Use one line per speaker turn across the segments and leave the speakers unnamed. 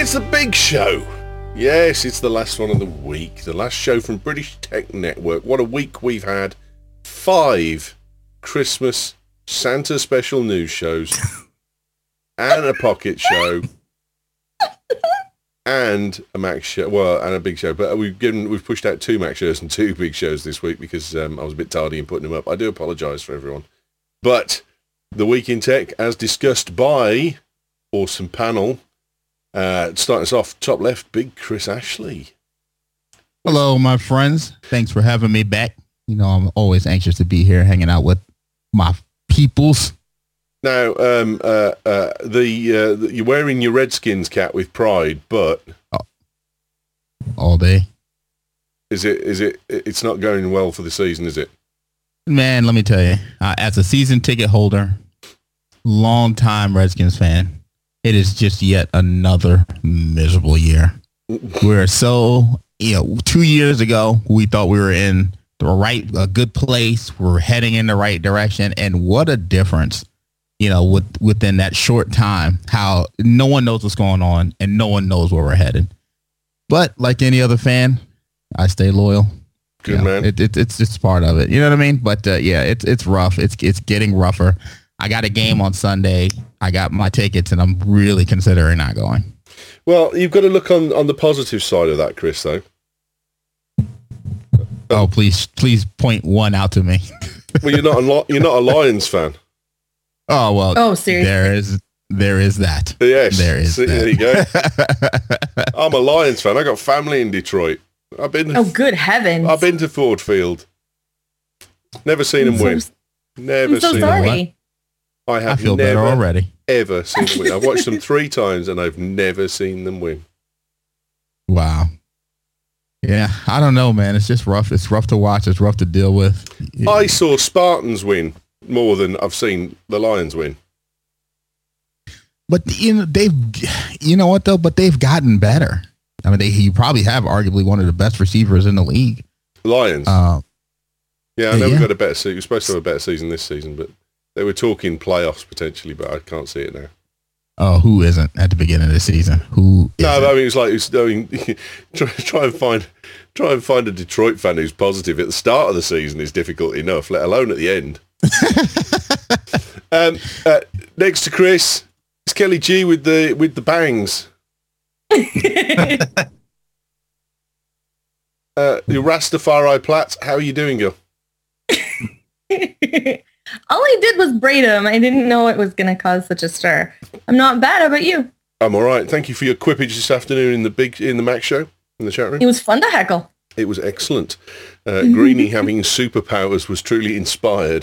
It's the big show. Yes, it's the last one of the week. The last show from British Tech Network. What a week we've had. 5 Christmas Santa special news shows. And a pocket show. And a Mac show. Well, and a big show. But we've pushed out 2 Mac shows and 2 big shows this week because I was a bit tardy in putting them up. I do apologise for everyone. But the Week in Tech, as discussed by awesome panel, starting us off, top left, Big Chris Ashley.
Hello, my friends. Thanks for having me back. You know, I'm always anxious to be here hanging out with my peoples.
Now, you're wearing your Redskins cap with pride, but
all day.
It's not going well for the season, is it?
Man, let me tell you, as a season ticket holder, long-time Redskins fan, it is just yet another miserable year. We're so, 2 years ago, we thought we were in a good place. We're heading in the right direction. And what a difference, within that short time, how no one knows what's going on and no one knows where we're headed. But like any other fan, I stay loyal.
Good man.
It's just part of it. You know what I mean? But it's rough. It's getting rougher. I got a game on Sunday. I got my tickets, and I'm really considering not going.
Well, you've got to look on the positive side of that, Chris, though.
Oh, please point one out to me.
Well, you're not a Lions fan.
Oh, well.
Oh, seriously.
There is that.
Yes.
There is that.
There you go. I'm a Lions fan. I got family in Detroit.
Good heavens.
I've been to Ford Field. Never seen them win. Never
I'm so
seen
sorry.
them win. I
feel better already.
Ever seen them win. I've watched them 3 times and I've never seen them win.
Wow. Yeah, I don't know, man. It's just rough. It's rough to watch. It's rough to deal with.
I saw Spartans win more than I've seen the Lions win.
But But they've gotten better. I mean, you probably have arguably one of the best receivers in the league.
Lions. I know we've got a better season. We're supposed to have a better season this season, but they were talking playoffs potentially, but I can't see it now.
Oh, who isn't at the beginning of the season? Who?
No, but I mean, try and find a Detroit fan who's positive at the start of the season is difficult enough, let alone at the end. Next to Chris, it's Kelly G with the bangs. Your Rastafari Platts, how are you doing, girl?
All I did was braid him. I didn't know it was going to cause such a stir. I'm not bad. How about you?
I'm all right. Thank you for your quippage this afternoon in the Mac show, in the chat room.
It was fun to heckle.
It was excellent. Greenie having superpowers was truly inspired.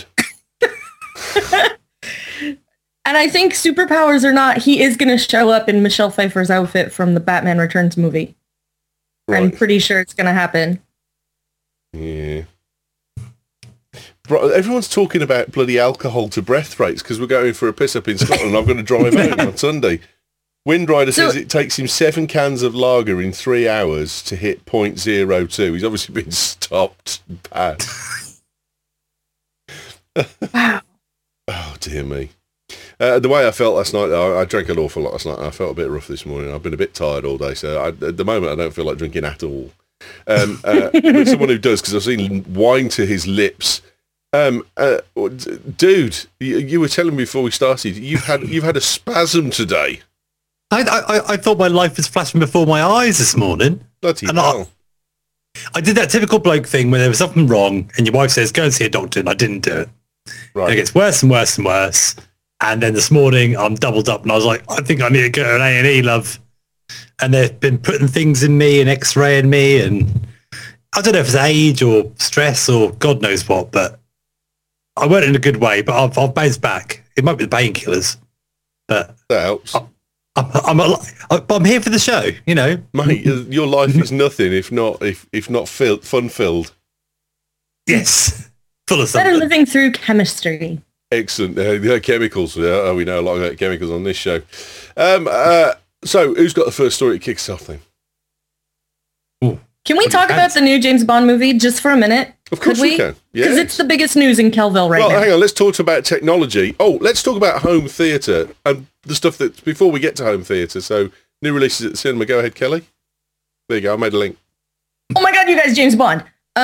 And I think superpowers or not, he is going to show up in Michelle Pfeiffer's outfit from the Batman Returns movie. Right. I'm pretty sure it's going to happen.
Yeah. Bro, everyone's talking about bloody alcohol to breath rates because we're going for a piss up in Scotland. I'm going to drive out on Sunday. Windrider says it takes him 7 cans of lager in 3 hours to hit 0.02. He's obviously been stopped bad.
Wow.
Oh, dear me. The way I felt last night, I drank an awful lot last night. I felt a bit rough this morning. I've been a bit tired all day, so at the moment I don't feel like drinking at all. But someone who does, because I've seen wine to his lips. Dude, you were telling me before we started, you've had a spasm today.
I thought my life was flashing before my eyes this morning.
Bloody hell.
I did that typical bloke thing where there was something wrong and your wife says, go and see a doctor, and I didn't do it.
Right.
And it gets worse and worse and worse. And then this morning I'm doubled up and I was like, I think I need to go to an A&E, love. And they've been putting things in me and X-raying me, and I don't know if it's age or stress or God knows what, but I went in a good way, but I've bounced back. It might be the painkillers, but
that helps.
I'm here for the show,
Mate, your life is nothing if not fun-filled.
Yes, full of something.
Better living through chemistry.
Excellent. Chemicals. We know a lot about chemicals on this show. So, who's got the first story to kick us off then?
Ooh.
Can we talk about the new James Bond movie just for a minute?
Of course we can.
Because it's the biggest news in Kelville right now.
Well, hang on. Let's talk about technology. Oh, let's talk about home theatre and the stuff that before we get to home theatre. So New releases at the cinema. Go ahead, Kelly. There you go. I made a link.
Oh my God, you guys, James Bond.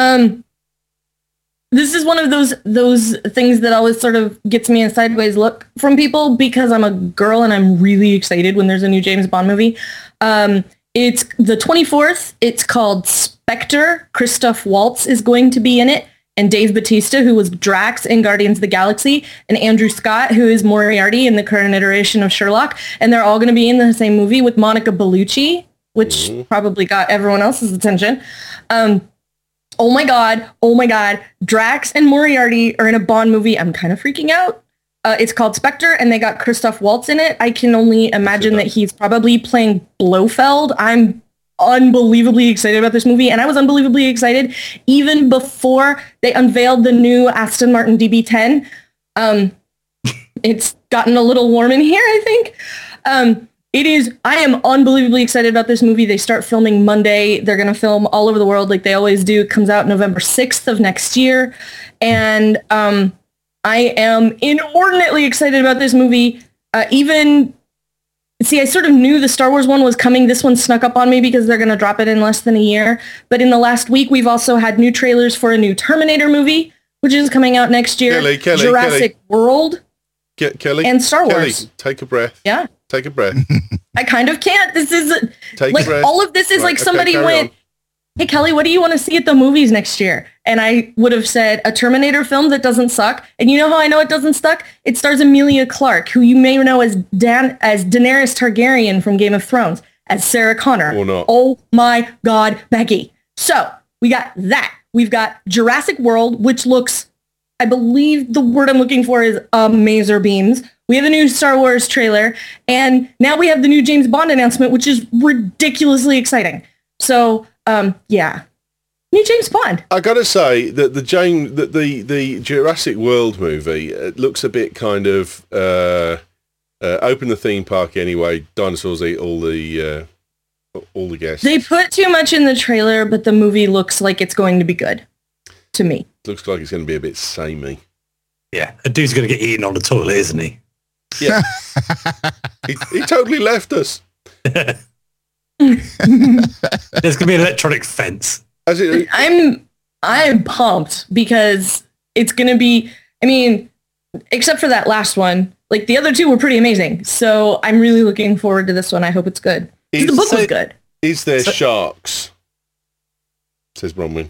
This is one of those things that always sort of gets me a sideways look from people because I'm a girl and I'm really excited when there's a new James Bond movie. It's the 24th. It's called Spectre. Christoph Waltz is going to be in it. And Dave Bautista, who was Drax in Guardians of the Galaxy, and Andrew Scott, who is Moriarty in the current iteration of Sherlock. And they're all going to be in the same movie with Monica Bellucci, which probably got everyone else's attention. Oh my God. Drax and Moriarty are in a Bond movie. I'm kind of freaking out. It's called Spectre, and they got Christoph Waltz in it. I can only imagine that he's probably playing Blofeld. I'm unbelievably excited about this movie, and I was unbelievably excited even before they unveiled the new Aston Martin DB10. It's gotten a little warm in here, I think. I am unbelievably excited about this movie. They start filming Monday. They're going to film all over the world like they always do. It comes out November 6th of next year. And I am inordinately excited about this movie. I sort of knew the Star Wars one was coming. This one snuck up on me because they're going to drop it in less than a year. But in the last week, we've also had new trailers for a new Terminator movie, which is coming out next year.
Kelly,
Jurassic World.
Kelly.
And Star Wars.
Kelly, take a breath.
Yeah.
Take a breath.
I kind of can't. This is
Take
like
a breath.
all of this is
Right,
like somebody
carry
went,
on.
"Hey Kelly, what do you want to see at the movies next year?" And I would have said a Terminator film that doesn't suck. And you know how I know it doesn't suck? It stars Emilia Clarke, who you may know as Daenerys Targaryen from Game of Thrones, as Sarah Connor.
Or not.
Oh my God, Becky. So we got that. We've got Jurassic World, which looks, I believe the word I'm looking for is amazer beams. We have a new Star Wars trailer, and now we have the new James Bond announcement, which is ridiculously exciting. So, yeah, new James Bond.
I gotta say that the Jurassic World movie, it looks a bit kind of open the theme park anyway. Dinosaurs eat all the guests.
They put too much in the trailer, but the movie looks like it's going to be good to me.
Looks like it's going to be a bit samey.
Yeah, a dude's going to get eaten on the toilet, isn't he?
Yeah, he totally left us.
There's going to be an electronic fence.
I'm pumped because it's going to be, I mean, except for that last one, like the other two were pretty amazing. So I'm really looking forward to this one. I hope it's good. 'Cause the book was good.
Is there sharks? Says Bronwyn.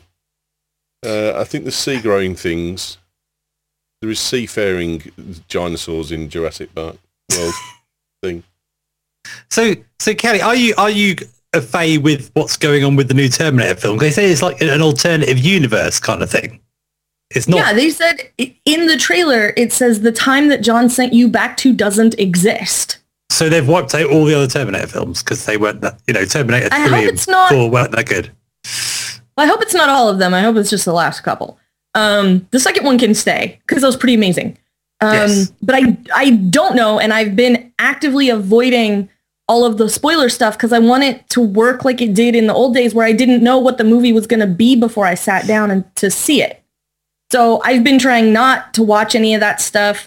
I think the sea-growing things. There is seafaring dinosaurs in Jurassic Park World thing.
So Kelly, are you a fay with what's going on with the new Terminator film? They say it's like an alternative universe kind of thing. It's not.
Yeah, they said in the trailer, it says the time that John sent you back to doesn't exist.
So they've wiped out all the other Terminator films because they weren't that, Terminator 3 and 4 weren't that good.
I hope it's not all of them. I hope it's just the last couple. The second one can stay because that was pretty amazing.
Yes.
But I don't know, and I've been actively avoiding all of the spoiler stuff because I want it to work like it did in the old days where I didn't know what the movie was going to be before I sat down and to see it. So I've been trying not to watch any of that stuff,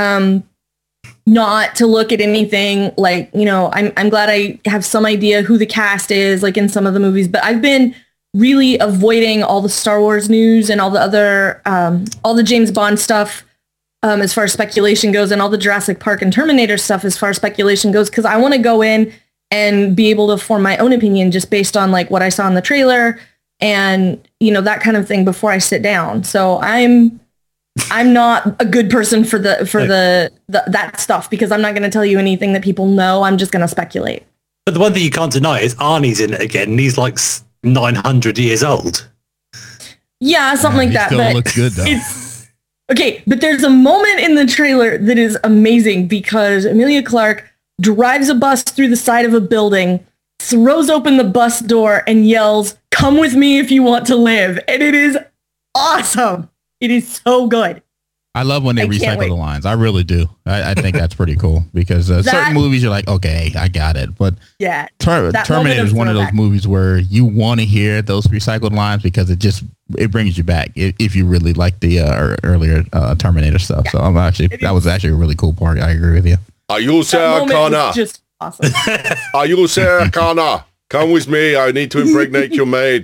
not to look at anything like, I'm glad I have some idea who the cast is like in some of the movies, but I've been really avoiding all the Star Wars news and all the other, all the James Bond stuff as far as speculation goes and all the Jurassic Park and Terminator stuff as far as speculation goes, because I want to go in and be able to form my own opinion just based on like what I saw in the trailer and, that kind of thing before I sit down. So I'm not a good person for that stuff because I'm not going to tell you anything that people know. I'm just going to speculate.
But the one thing you can't deny is Arnie's in it again. And he's like 900 years old.
Yeah, something like that.
Still
but
looks good though.
Okay, but there's a moment in the trailer that is amazing because Emilia Clarke drives a bus through the side of a building, throws open the bus door and yells, "Come with me if you want to live." And it is awesome. It is so good.
I love when they recycle the lines. I really do. I think that's pretty cool because certain movies you're like, okay, I got it. But
yeah,
Terminator is one of those movies where you want to hear those recycled lines because it brings you back if you really like the earlier Terminator stuff. Yeah. So that was actually a really cool part. I agree with you.
Are you Sarah Connor?
Just Awesome.
Are you Sarah Connor? Come with me. I need to impregnate your maid.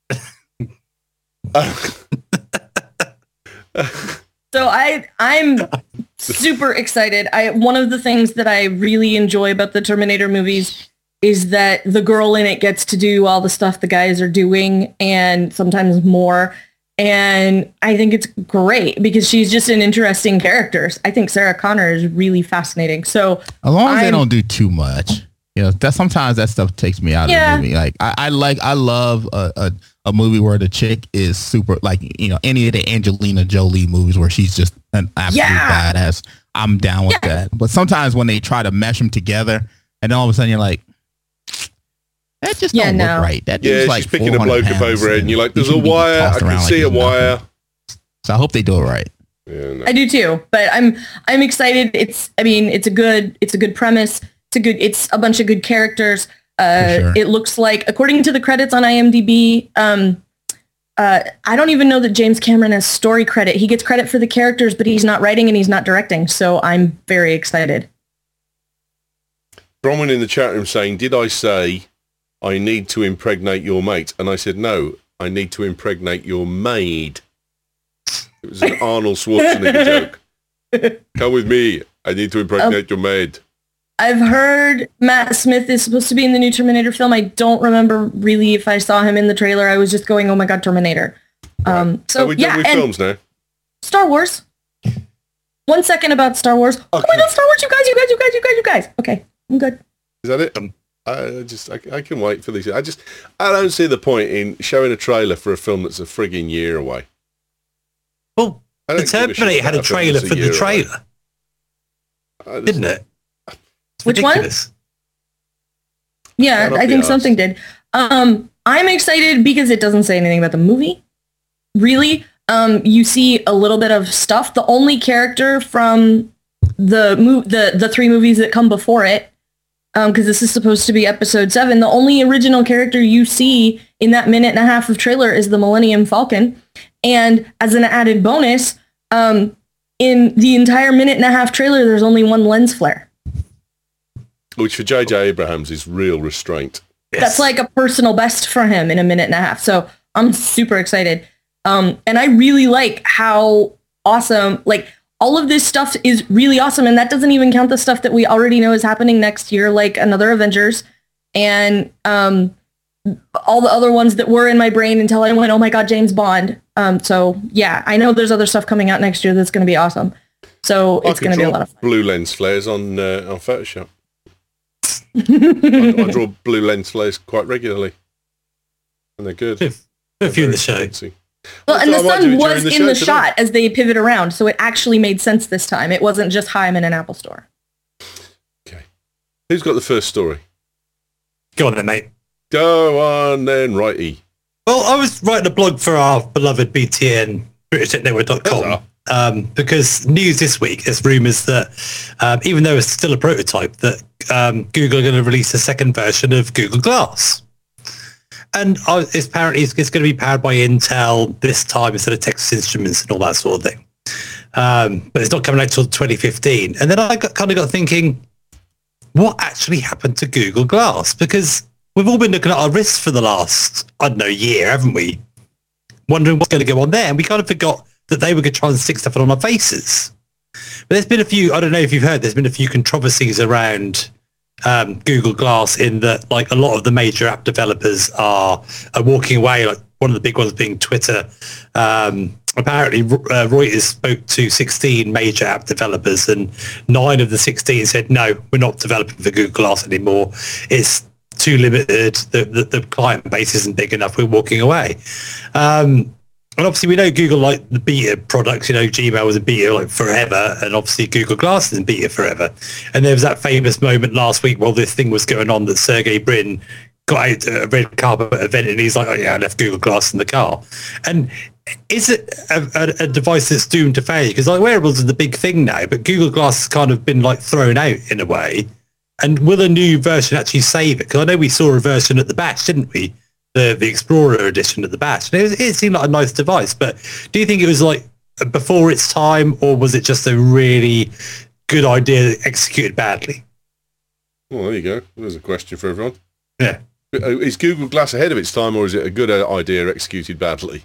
So I'm super excited. One of the things that I really enjoy about the Terminator movies is that the girl in it gets to do all the stuff the guys are doing and sometimes more. And I think it's great because she's just an interesting character. I think Sarah Connor is really fascinating. So
as long as they don't do too much, that sometimes that stuff takes me out of the movie. Like I love a movie where the chick is super, like, any of the Angelina Jolie movies where she's just an absolute badass. I'm down with that. But sometimes when they try to mesh them together and then all of a sudden you're like, that just don't look right. That
she's like picking a bloke up overhead and you're like, there's a wire. I can see a wire.
So I hope they do it right.
Yeah, no.
I do too, but I'm excited. It's a good premise. It's a bunch of good characters. Sure. It looks like, according to the credits on IMDb, I don't even know that James Cameron has story credit. He gets credit for the characters, but he's not writing and he's not directing. So I'm very excited.
Bronwyn in the chat room saying, did I say I need to impregnate your mate? And I said, no, I need to impregnate your maid. It was an Arnold Schwarzenegger joke. Come with me. I need to impregnate your maid.
I've heard Matt Smith is supposed to be in the new Terminator film. I don't remember really if I saw him in the trailer. I was just going, oh my God, Terminator.
Right. So we done with films now.
Star Wars. 1 second about Star Wars. Okay. Oh my God, Star Wars, you guys. Okay, I'm good.
Is that it? I can wait for these. I don't see the point in showing a trailer for a film that's a frigging year away.
Well, the Terminator had a trailer for the trailer. Didn't it?
Which
ridiculous.
One? Yeah, I think something did. I'm excited because it doesn't say anything about the movie. Really, you see a little bit of stuff. The only character from the three movies that come before it, because this is supposed to be episode 7, the only original character you see in that minute and a half of trailer is the Millennium Falcon. And as an added bonus, in the entire minute and a half trailer, there's only one lens flare.
Which for J.J. Abrams is real restraint.
Yes. That's like a personal best for him in a minute and a half. So I'm super excited. And I really like how awesome, like, all of this stuff is really awesome. And that doesn't even count the stuff that we already know is happening next year, like another Avengers and all the other ones that were in my brain until I went, oh my God, James Bond. So yeah, I know there's other stuff coming out next year that's going to be awesome. So it's going to be a lot of fun.
Blue lens flares on Photoshop. I draw blue lens flares quite regularly, and they're good.
A few in the show.
Well, and the sun was in the shot as they pivot around, so it actually made sense this time. It wasn't just, hi, I'm in an Apple store.
Okay. Who's got the first story?
Go on then, mate.
Go on then, righty.
Well, I was writing a blog for our beloved BTN, BritishTechNetwork.com, because news this week is rumours that, even though it's still a prototype, that Google are going to release a second version of Google Glass. And it's apparently it's going to be powered by Intel this time instead of Texas Instruments and all that sort of thing. But it's not coming out until 2015. And then I got thinking, what actually happened to Google Glass? Because we've all been looking at our wrists for the last, year, haven't we? Wondering what's going to go on there. And we kind of forgot that they were going to try and stick stuff on our faces. But there's been a few, I don't know if you've heard, there's been a few controversies around Google Glass in that, like, a lot of the major app developers are walking away, like one of the big ones being Twitter. Apparently, Reuters spoke to 16 major app developers and 9 of the 16 said, no, we're not developing for Google Glass anymore. It's too limited. The client base isn't big enough. We're walking away. And obviously we know Google like the beta products, Gmail was a beta like forever, and obviously Google Glass is in beta forever. And there was that famous moment last week while this thing was going on that Sergey Brin got out at a red carpet event and he's like, oh yeah, I left Google Glass in the car. And is it a device that's doomed to failure? Because like wearables are the big thing now, but Google Glass has kind of been like thrown out in a way. And will a new version actually save it? Because I know we saw a version at the Bash, didn't we? The Explorer edition at the Bash. And it seemed like a nice device, but do you think it was like before its time, or was it just a really good idea executed badly?
Well, there you go. There's a question for everyone.
Yeah.
Is Google Glass ahead of its time, or is it a good idea executed badly?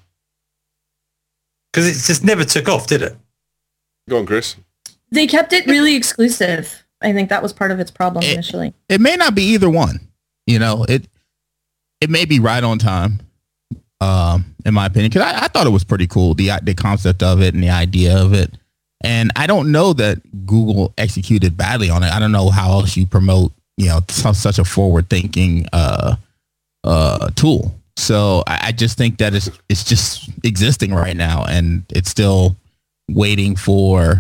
Because it just never took off, did it?
Go on, Chris.
They kept it really exclusive. I think that was part of its problem initially.
It may not be either one. You know, it may be right on time, in my opinion, because I thought it was pretty cool, the concept of it and the idea of it. And I don't know that Google executed badly on it. I don't know how else you promote, you know, such a forward-thinking tool. So I just think that it's just existing right now, and it's still waiting for.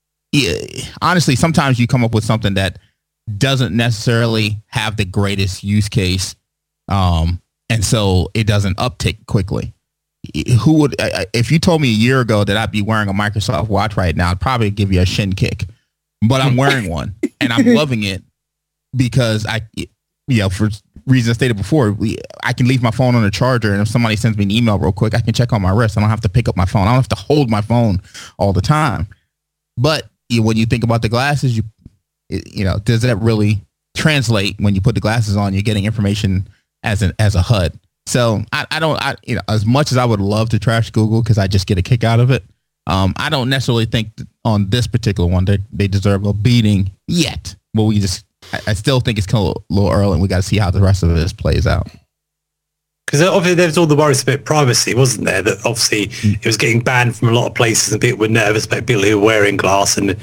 Honestly, sometimes you come up with something that doesn't necessarily have the greatest use case, and so it doesn't uptake quickly. Who would, if you told me a year ago that I'd be wearing a Microsoft watch right now, I'd probably give you a shin kick. But I'm wearing one, and I'm loving it because for reasons stated before, I can leave my phone on the charger, and if somebody sends me an email real quick, I can check on my wrist. I don't have to pick up my phone. I don't have to hold my phone all the time. But when you think about the glasses, does that really translate when you put the glasses on? You're getting information as a HUD. So I don't as much as I would love to trash Google because I just get a kick out of it. I don't necessarily think that on this particular one they deserve a beating yet. But I still think it's kind of a little early, and we got to see how the rest of this plays out.
Because obviously there was all the worries about privacy, wasn't there? That obviously it was getting banned from a lot of places, and people were nervous about people who were wearing glass. And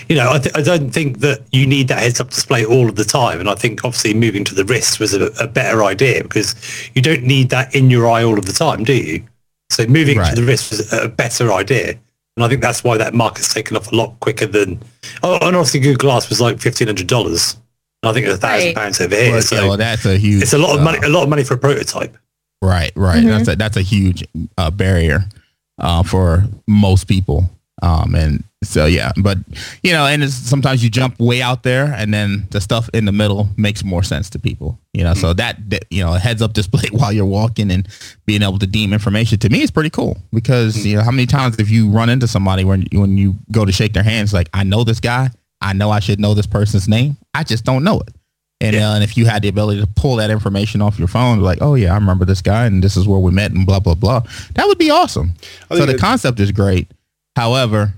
I don't think that you need that heads-up display all of the time. And I think obviously moving to the wrist was a better idea because you don't need that in your eye all of the time, do you? So moving to the wrist was a better idea. And I think that's why that market's taken off a lot quicker than. Oh, and obviously Google Glass was like $1,500. And I think it's £1,000 over here. So
that's a huge.
It's a lot of money. A lot of money for a prototype.
Right. Mm-hmm. That's a huge barrier for most people, and so but and sometimes you jump way out there, and then the stuff in the middle makes more sense to people. So that a heads up display while you're walking and being able to deem information to me is pretty cool because how many times have you run into somebody when you go to shake their hands, like, I know this guy, I know I should know this person's name, I just don't know it. And if you had the ability to pull that information off your phone, like, oh yeah, I remember this guy, and this is where we met, and blah blah blah, that would be awesome. So the concept is great. However,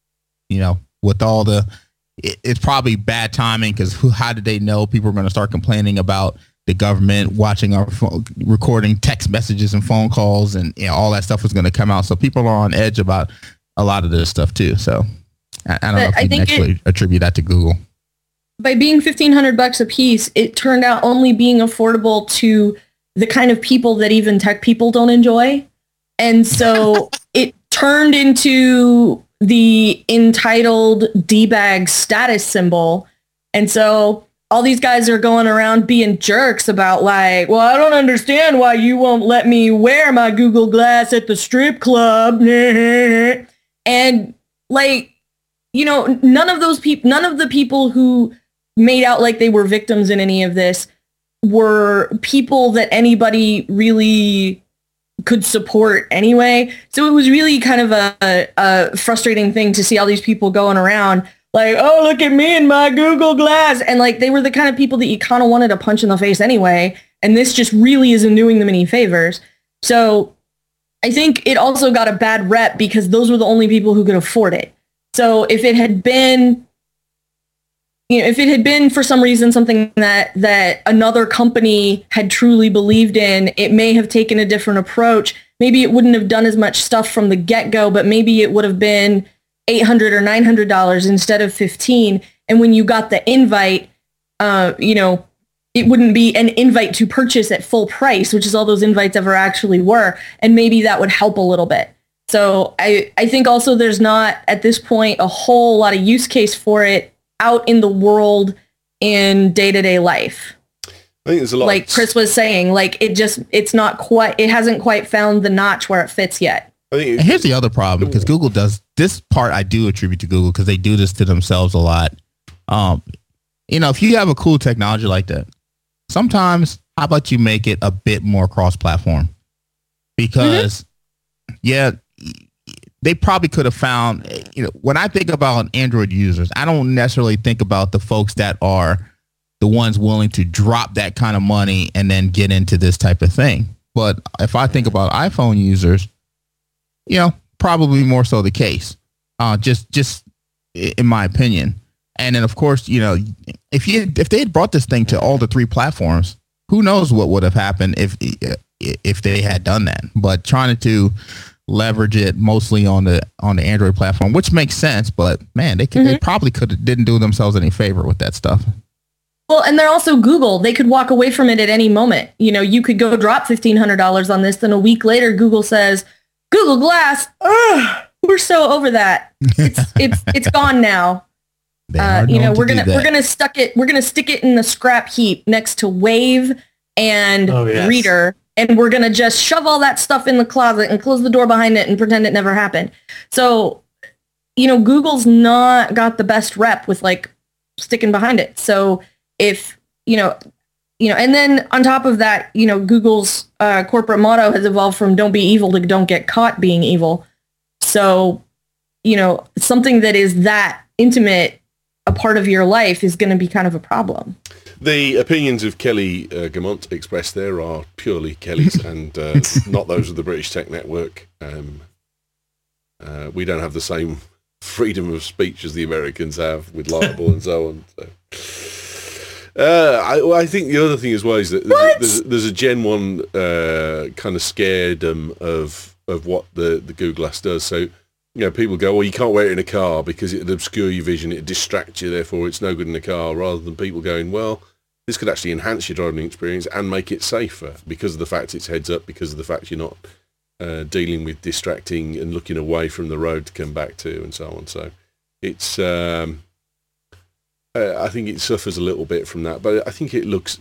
with all it's probably bad timing because how did they know people are going to start complaining about the government watching our phone, recording text messages and phone calls, and all that stuff was going to come out. So people are on edge about a lot of this stuff too. So I don't know if you can actually attribute that to Google.
By being $1,500 a piece, it turned out only being affordable to the kind of people that even tech people don't enjoy. And so it turned into the entitled D-bag status symbol. And so all these guys are going around being jerks about like, well, I don't understand why you won't let me wear my Google Glass at the strip club. And like, none of the people who made out like they were victims in any of this were people that anybody really could support anyway. So it was really kind of a frustrating thing to see all these people going around like, oh, look at me and my Google Glass. And like, they were the kind of people that you kind of wanted to punch in the face anyway. And this just really isn't doing them any favors. So I think it also got a bad rep because those were the only people who could afford it. So if it had been for some reason something that another company had truly believed in, it may have taken a different approach. Maybe it wouldn't have done as much stuff from the get-go, but maybe it would have been $800 or $900 instead of $15. And when you got the invite, it wouldn't be an invite to purchase at full price, which is all those invites ever actually were. And maybe that would help a little bit. So I think also there's not at this point a whole lot of use case for it out in the world in day-to-day life.
I think there's a lot,
like Chris was saying, like it hasn't quite found the notch where it fits yet.
And here's the other problem, because Google does this part. I do attribute to Google because they do this to themselves a lot. If you have a cool technology like that, sometimes how about you make it a bit more cross-platform? Because they probably could have found, when I think about Android users, I don't necessarily think about the folks that are the ones willing to drop that kind of money and then get into this type of thing. But if I think about iPhone users, probably more so the case, just in my opinion. And then, of course, if they had brought this thing to all the 3 platforms, who knows what would have happened if they had done that. But trying to leverage it mostly on the Android platform, which makes sense. But man, they probably didn't do themselves any favor with that stuff.
Well, and they're also Google. They could walk away from it at any moment. You could go drop $1,500 on this, then a week later, Google says, Google Glass, we're so over that. It's gone now. We're gonna stick it in the scrap heap next to Wave and Reader, and we're gonna just shove all that stuff in the closet and close the door behind it and pretend it never happened. So, Google's not got the best rep with like sticking behind it. So if and then on top of that, Google's corporate motto has evolved from "Don't be evil" to "Don't get caught being evil." So, something that is that intimate a part of your life is going to be kind of a problem.
The opinions of Kelly Gamont expressed there are purely Kelly's and not those of the British Tech Network. We don't have the same freedom of speech as the Americans have with libel and so on. So. I think the other thing as well is that there's a Gen 1 kind of scaredom of what the Google Glass does. So, people go, well, you can't wear it in a car because it'd obscure your vision, it'd distract you, therefore it's no good in a car, rather than people going, well, this could actually enhance your driving experience and make it safer because of the fact it's heads up, because of the fact you're not dealing with distracting and looking away from the road to come back to and so on. So it's, I think it suffers a little bit from that, but I think it looks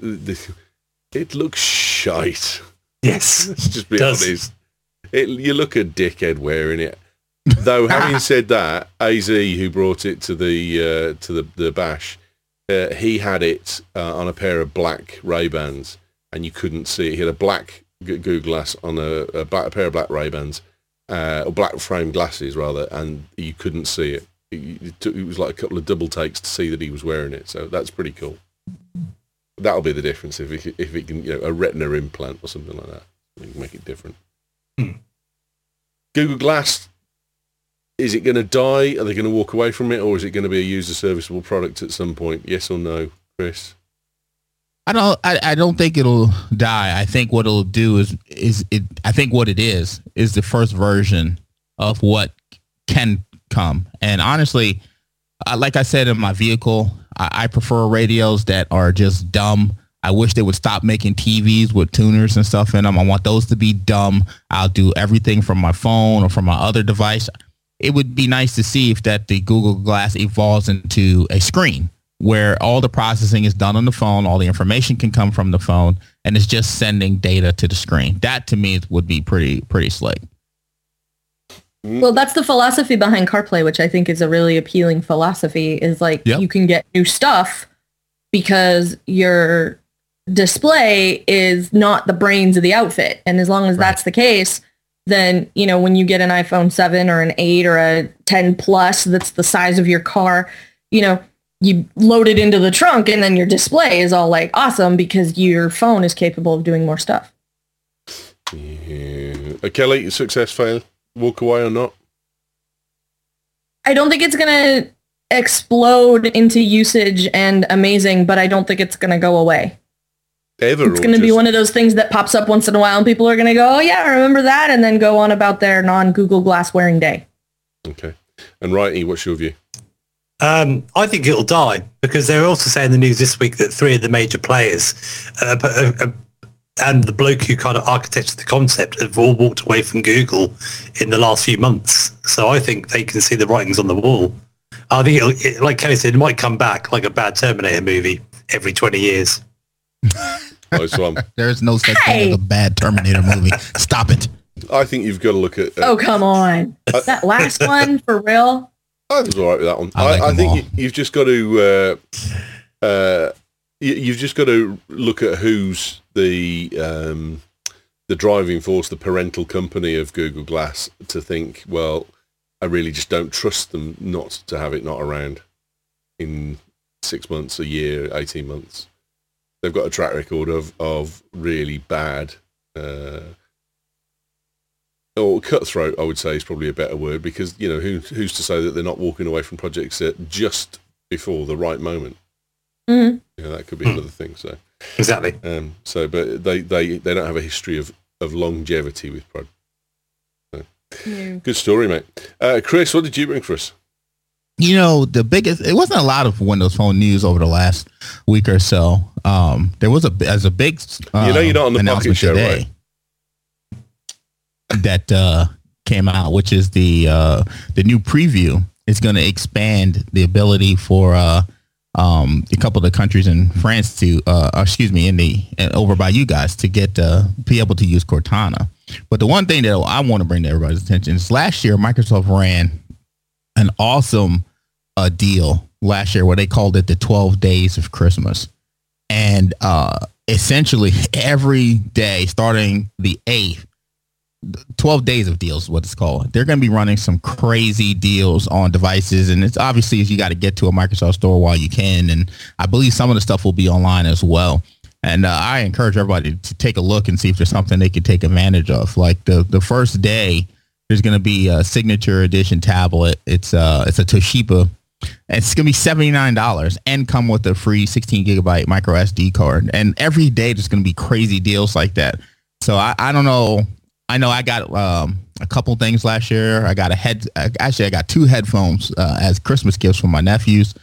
shite.
Yes.
Let's just be honest. You look a dickhead wearing it. Though, having said that, AZ, who brought it to the bash, he had it on a pair of black Ray-Bans, and you couldn't see it. He had a black Google Glass on a pair of black Ray-Bans, or black frame glasses rather, and you couldn't see it. It was like a couple of double takes to see that he was wearing it. So that's pretty cool. That'll be the difference if it can, a retina implant or something like that. We can make it different. Google Glass. Is it going to die? Are they going to walk away from it, or is it going to be a user serviceable product at some point? Yes or no, Chris?
I don't think it'll die. I think what it'll do is I think what it is the first version of what can come. And honestly, like I said in my vehicle, I prefer radios that are just dumb. I wish they would stop making TVs with tuners and stuff in them. I want those to be dumb. I'll do everything from my phone or from my other device. It would be nice to see if that the Google Glass evolves into a screen where all the processing is done on the phone, all the information can come from the phone, and it's just sending data to the screen. That to me would be pretty slick.
Well, that's the philosophy behind CarPlay, which I think is a really appealing philosophy, is like you can get new stuff because your display is not the brains of the outfit. And as long as that's the case, then, when you get an iPhone 7 or an 8 or a 10 Plus that's the size of your car, you load it into the trunk and then your display is all like awesome because your phone is capable of doing more stuff.
Yeah. Kelly, success, fail, walk away or not?
I don't think it's going to explode into usage and amazing, but I don't think it's going to go away. It's going to be one of those things that pops up once in a while and people are going to go, oh yeah, I remember that, and then go on about their non-Google Glass wearing day.
Okay. And Righty, what's your view?
I think it'll die because they're also saying in the news this week that 3 of the major players and the bloke who kind of architected the concept have all walked away from Google in the last few months. So I think they can see the writings on the wall. I think, like Kelly said, it might come back like a bad Terminator movie every 20 years.
Nice one.
There's no such thing as a bad Terminator movie. Stop it.
I think you've got to look at...
oh, come on. That last one, for real?
I was all right with that one.
I
think you've just got to... you've just got to look at who's the driving force, the parental company of Google Glass, to think, well, I really just don't trust them not to have it not around in 6 months, a year, 18 months. they've got a track record of really bad, or cutthroat, I would say is probably a better word, because, you know, who's to say that they're not walking away from projects at just before the right moment?
Mm-hmm.
You know, that could be another thing. So
Exactly.
But they don't have a history of longevity with Prod. So.
Yeah.
Good story, mate. Chris, what did you bring for us?
You know, it wasn't a lot of Windows Phone news over the last week or so. There was a big
you know, you're not on the Pocket Show,
today,
right?
That came out, which is the new preview. It's going to expand the ability for a couple of the countries in France to, over by you guys to get be able to use Cortana. But the one thing that I want to bring to everybody's attention is last year Microsoft ran an awesome deal last year where they called it the 12 Days of Christmas. And essentially every day starting the 8th, 12 days of deals is what it's called. They're going to be running some crazy deals on devices. And it's obviously you got to get to a Microsoft store while you can. And I believe some of the stuff will be online as well. And I encourage everybody to take a look and see if there's something they could take advantage of. Like the first day, there's going to be a signature edition tablet. It's a Toshiba. It's going to be $79 and come with a free 16 gigabyte micro SD card. And every day there's going to be crazy deals like that. So I don't know. I know I got a couple things last year. I got I got 2 headphones as Christmas gifts for my nephews.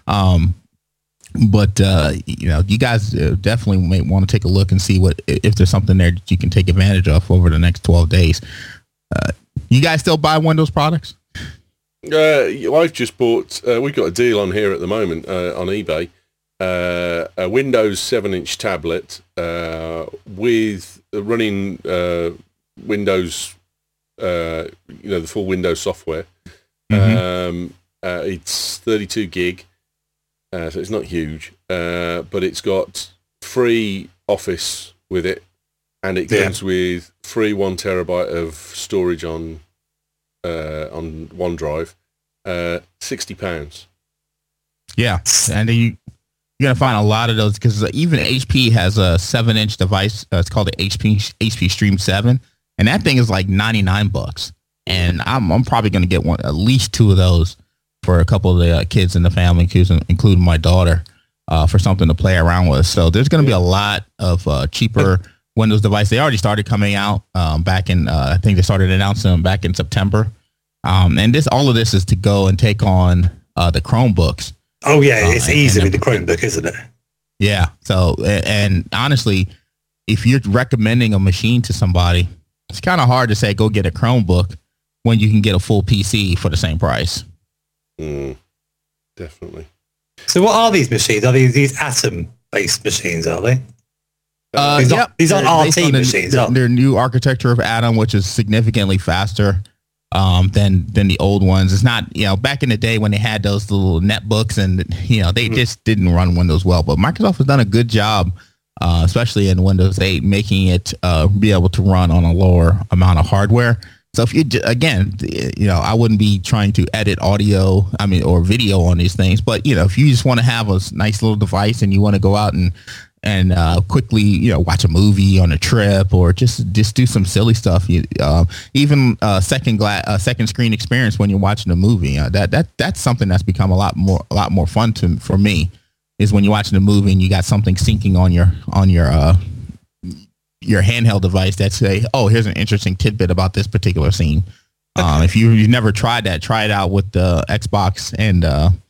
But you know, you guys definitely may want to take a look and see if there's something there that you can take advantage of over the next 12 days. You guys still buy Windows products?
I've just bought, we've got a deal on here at the moment on eBay, a Windows 7-inch tablet with running Windows, the full Windows software. Mm-hmm. It's 32 gig, so it's not huge, but it's got free Office with it, and it comes with free 1 terabyte of storage on OneDrive, £60.
Yeah, and you're gonna find a lot of those because even HP has a 7-inch device. It's called the HP Stream 7, and that thing is like $99. And I'm probably gonna get at least 2 of those for a couple of the kids in the family, including my daughter, for something to play around with. So there's gonna be a lot of cheaper Windows device. They already started coming out back in, I think they started announcing them back in September. And all of this is to go and take on the Chromebooks.
Oh yeah, it's easily the Chromebook, isn't it?
Yeah. So, and honestly, if you're recommending a machine to somebody, it's kind of hard to say, go get a Chromebook when you can get a full PC for the same price.
Definitely.
So what are these machines? Are these Atom-based machines, are they? These aren't RT machines.
Their new architecture of Atom, which is significantly faster than the old ones. It's not, back in the day when they had those little netbooks and, they just didn't run Windows well. But Microsoft has done a good job, especially in Windows 8, making it be able to run on a lower amount of hardware. So if you, again, I wouldn't be trying to edit audio, or video on these things. But, if you just want to have a nice little device and you want to go out and quickly, watch a movie on a trip or just do some silly stuff. Even second screen experience when you're watching a movie. That's something that's become a lot more fun for me, is when you're watching a movie and you got something syncing on your handheld device that say, oh, here's an interesting tidbit about this particular scene. If you've never tried that, try it out with the Xbox and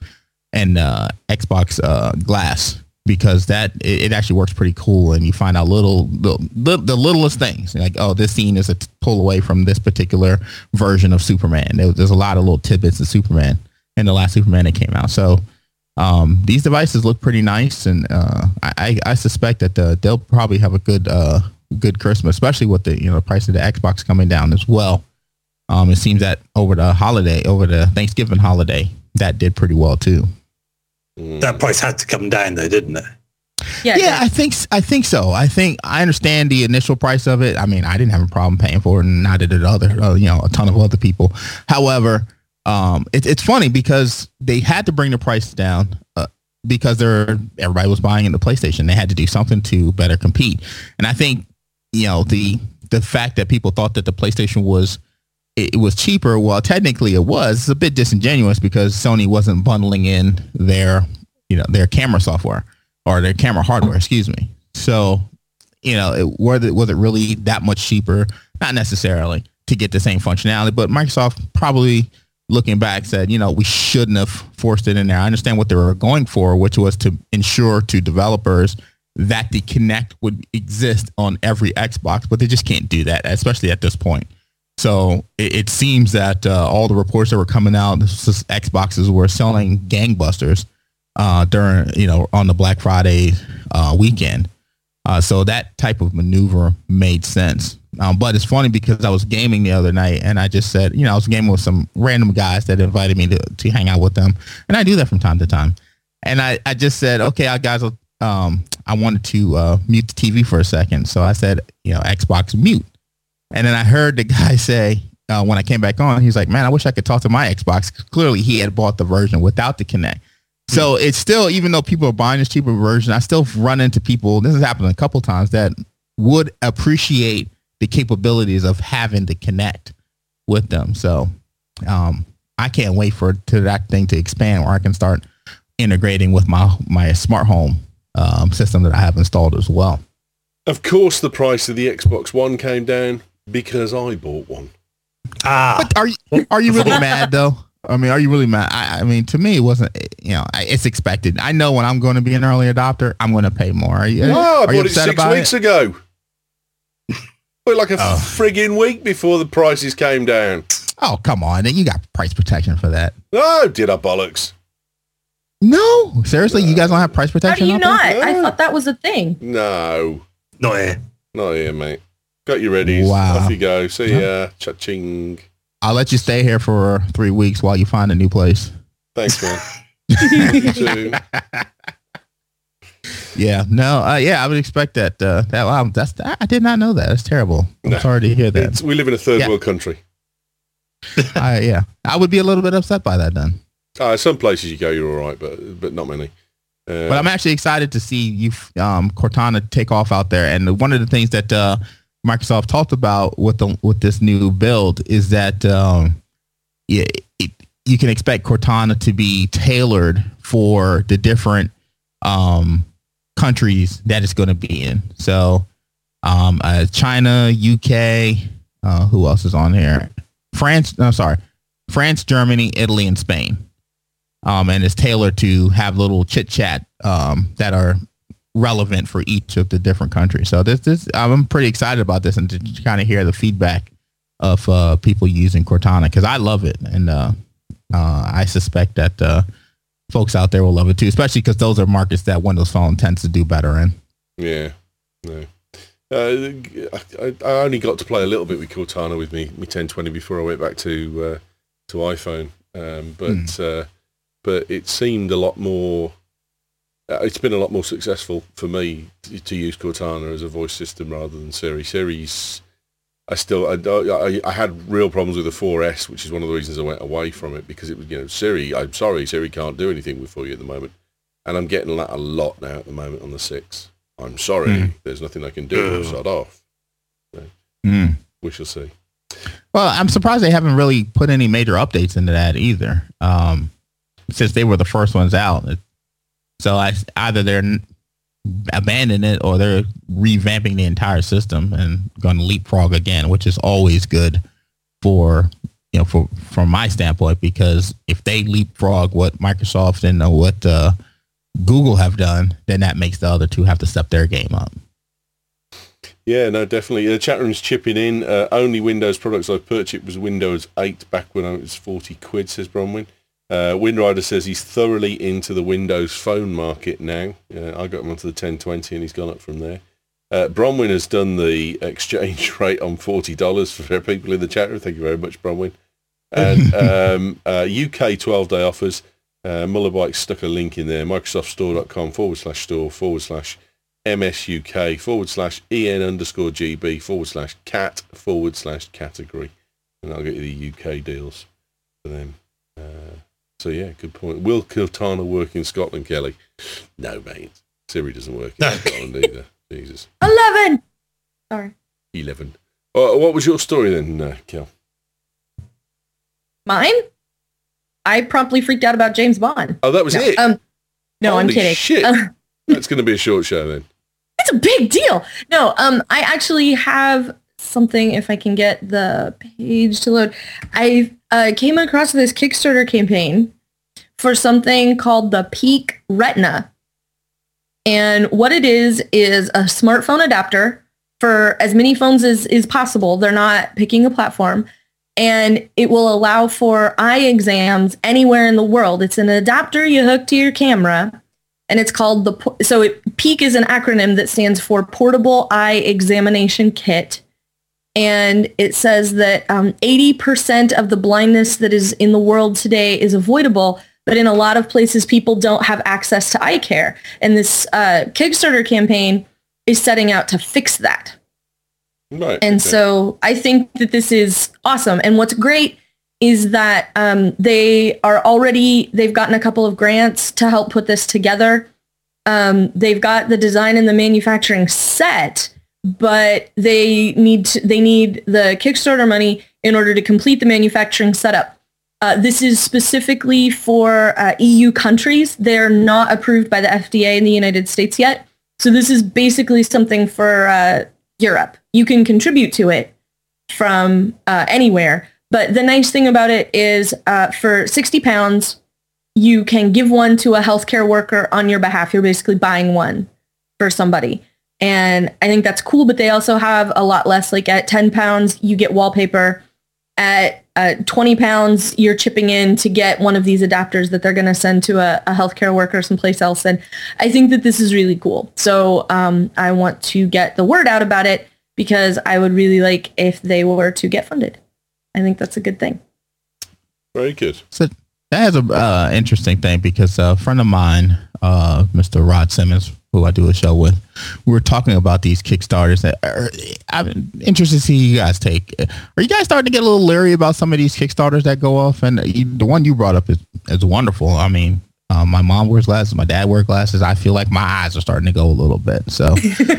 Xbox Glass. Because it actually works pretty cool, and you find out the littlest things, like, oh, this scene is a pull away from this particular version of Superman. There's a lot of little tidbits of Superman in the last Superman that came out. So these devices look pretty nice, and I suspect that they'll probably have a good Christmas, especially with the price of the Xbox coming down as well. It seems that over the Thanksgiving holiday, that did pretty well too.
That price had to come down, though, didn't it?
Yeah, I think so. I understand the initial price of it. I didn't have a problem paying for it, and neither did a ton of other people. However, it's funny because they had to bring the price down because everybody was buying into PlayStation. They had to do something to better compete. And I think, the fact that people thought that the PlayStation was cheaper, well, technically it was. It's a bit disingenuous because Sony wasn't bundling in their camera software or their camera hardware, excuse me. So, was it really that much cheaper? Not necessarily to get the same functionality, but Microsoft probably, looking back, said, we shouldn't have forced it in there. I understand what they were going for, which was to ensure to developers that the Kinect would exist on every Xbox, but they just can't do that, especially at this point. So it seems that all the reports that were coming out, Xboxes were selling gangbusters during, on the Black Friday weekend. So that type of maneuver made sense. But it's funny because I was gaming the other night and I just said, I was gaming with some random guys that invited me to hang out with them. And I do that from time to time. And I just said, okay, guys, I wanted to mute the TV for a second. So I said, Xbox mute. And then I heard the guy say, when I came back on, he's like, man, I wish I could talk to my Xbox. Clearly he had bought the version without the Kinect. So it's still, even though people are buying this cheaper version, I still run into people, this has happened a couple of times, that would appreciate the capabilities of having the Kinect with them. So I can't wait for that thing to expand where I can start integrating with my smart home system that I have installed as well.
Of course, the price of the Xbox One came down because I bought one.
But are you really mad though? I mean, are you really mad? I mean, to me, it wasn't. It's expected. I know when I'm going to be an early adopter, I'm going to pay more. I
bought it 6 weeks ago. But like a friggin' week before the prices came down.
Oh, come on! You got price protection for that.
Oh, did I bollocks?
No, seriously, you guys don't have price protection?
How do you not?
No.
I thought that was a thing.
No,
Not here.
not here, mate. Got you ready.
Wow.
Off you go. See ya. Cha-ching.
I'll let you stay here for 3 weeks while you find a new place.
Thanks, man. You too.
Yeah, no, I would expect that. Wow, I did not know that. That's terrible. I'm sorry to hear that.
We live in a third world country.
I would be a little bit upset by that then.
Some places you go, you're all right, but not many.
But I'm actually excited to see you, Cortana, take off out there. And one of the things that Microsoft talked about with this new build is that you can expect Cortana to be tailored for the different countries that it's going to be in. So China, UK, who else is on here? France, Germany, Italy, and Spain. And it's tailored to have little chit chat that are relevant for each of the different countries. So this I'm pretty excited about this and to kind of hear the feedback of people using Cortana, because I love it, and I suspect that folks out there will love it too, especially because those are markets that Windows Phone tends to do better in. Yeah,
no. I only got to play a little bit with Cortana with me 1020 before I went back to iPhone, but it seemed a lot more. It's been a lot more successful for me to use Cortana as a voice system rather than Siri. Siri's, I had real problems with the 4S, which is one of the reasons I went away from it, because it was, Siri, I'm sorry, Siri can't do anything for you at the moment. And I'm getting that a lot now at the moment on the 6. I'm sorry, there's nothing I can do. Shut off. So, we shall see.
Well, I'm surprised they haven't really put any major updates into that either, since they were the first ones out. So either they're abandoning it or they're revamping the entire system and going to leapfrog again, which is always good from my standpoint, because if they leapfrog what Microsoft and what Google have done, then that makes the other two have to step their game up.
Yeah, no, definitely. The chat room's chipping in. Only Windows products I've purchased was Windows 8 back when it was 40 quid, says Bronwyn. Windrider says he's thoroughly into the Windows Phone market now. I got him onto the 1020 and he's gone up from there. Bronwyn has done the exchange rate on $40 for people in the chat room. Thank you very much, Bronwyn. And UK 12-day offers. Mullerbike stuck a link in there, microsoftstore.com/store/MSUK/EN_GB/cat/category. And I'll get you the UK deals for them. So yeah, good point. Will Cortana work in Scotland, Kelly? No, mate. Siri doesn't work in Scotland either. Jesus.
11. Sorry.
11. What was your story then, Kel?
Mine? I promptly freaked out about James Bond.
Oh, that was it?
No, I'm
Holy
kidding.
Shit. That's going to be a short show then.
It's a big deal. No, I actually have something, if I can get the page to load. I came across this Kickstarter campaign for something called the Peak Retina. And what it is a smartphone adapter for as many phones as is possible. They're not picking a platform. And it will allow for eye exams anywhere in the world. It's an adapter you hook to your camera. And it's called PEAK is an acronym that stands for Portable Eye Examination Kit. And it says that 80% of the blindness that is in the world today is avoidable, but in a lot of places, people don't have access to eye care. And this Kickstarter campaign is setting out to fix that.
Right.
And so I think that this is awesome. And what's great is that they've gotten a couple of grants to help put this together. They've got the design and the manufacturing set, but they need the Kickstarter money in order to complete the manufacturing setup. This is specifically for EU countries. They're not approved by the FDA in the United States yet. So this is basically something for Europe. You can contribute to it from anywhere. But the nice thing about it is for £60, you can give one to a healthcare worker on your behalf. You're basically buying one for somebody. And I think that's cool, but they also have a lot less. Like at £10, you get wallpaper. At £20, you're chipping in to get one of these adapters that they're going to send to a healthcare worker someplace else. And I think that this is really cool. So I want to get the word out about it because I would really like if they were to get funded. I think that's a good thing.
Very good.
So that has a interesting thing because a friend of mine, Mr. Rod Simmons, who I do a show with, we were talking about these Kickstarters. I'm interested to see you guys take. Are you guys starting to get a little leery about some of these Kickstarters that go off? And the one you brought up is wonderful. I mean, my mom wears glasses, my dad wears glasses. I feel like my eyes are starting to go a little bit. So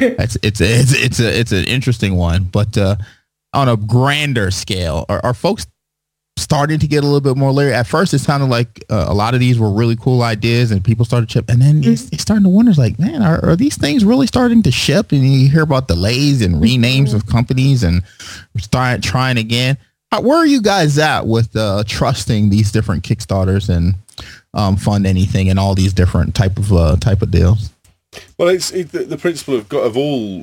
it's an interesting one. But on a grander scale, are folks starting to get a little bit more leery? At first, it sounded like a lot of these were really cool ideas and people started to ship. And then it's starting to wonder, like, man, are these things really starting to ship? And you hear about delays and renames of companies and start trying again. Where are you guys at with trusting these different Kickstarters and Fund Anything and all these different type of deals?
Well, it's the principle of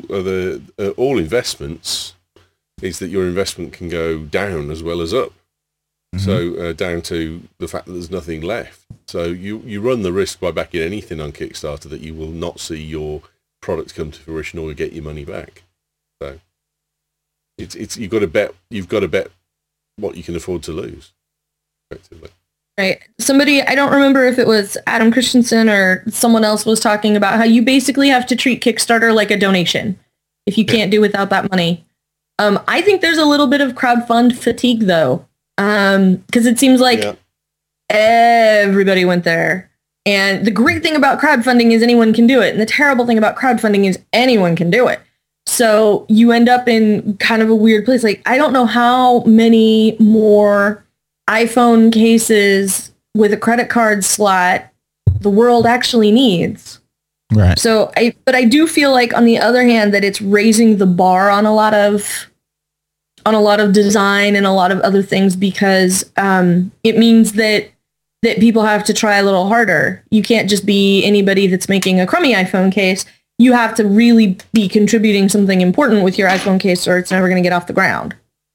all investments is that your investment can go down as well as up. So down to the fact that there's nothing left. So you run the risk by backing anything on Kickstarter that you will not see your product come to fruition or get your money back. So it's you've got to bet what you can afford to lose, effectively.
Right. Somebody, I don't remember if it was Adam Christensen or someone else, was talking about how you basically have to treat Kickstarter like a donation if you can't do without that money. I think there's a little bit of crowdfund fatigue though. Because it seems like everybody went there. And the great thing about crowdfunding is anyone can do it. And the terrible thing about crowdfunding is anyone can do it. So you end up in kind of a weird place. Like, I don't know how many more iPhone cases with a credit card slot the world actually needs.
Right.
So I do feel like, on the other hand, that it's raising the bar on a lot of design and a lot of other things, because it means that people have to try a little harder. You can't just be anybody that's making a crummy iPhone case. You have to really be contributing something important with your iPhone case, or it's never going to get off the ground.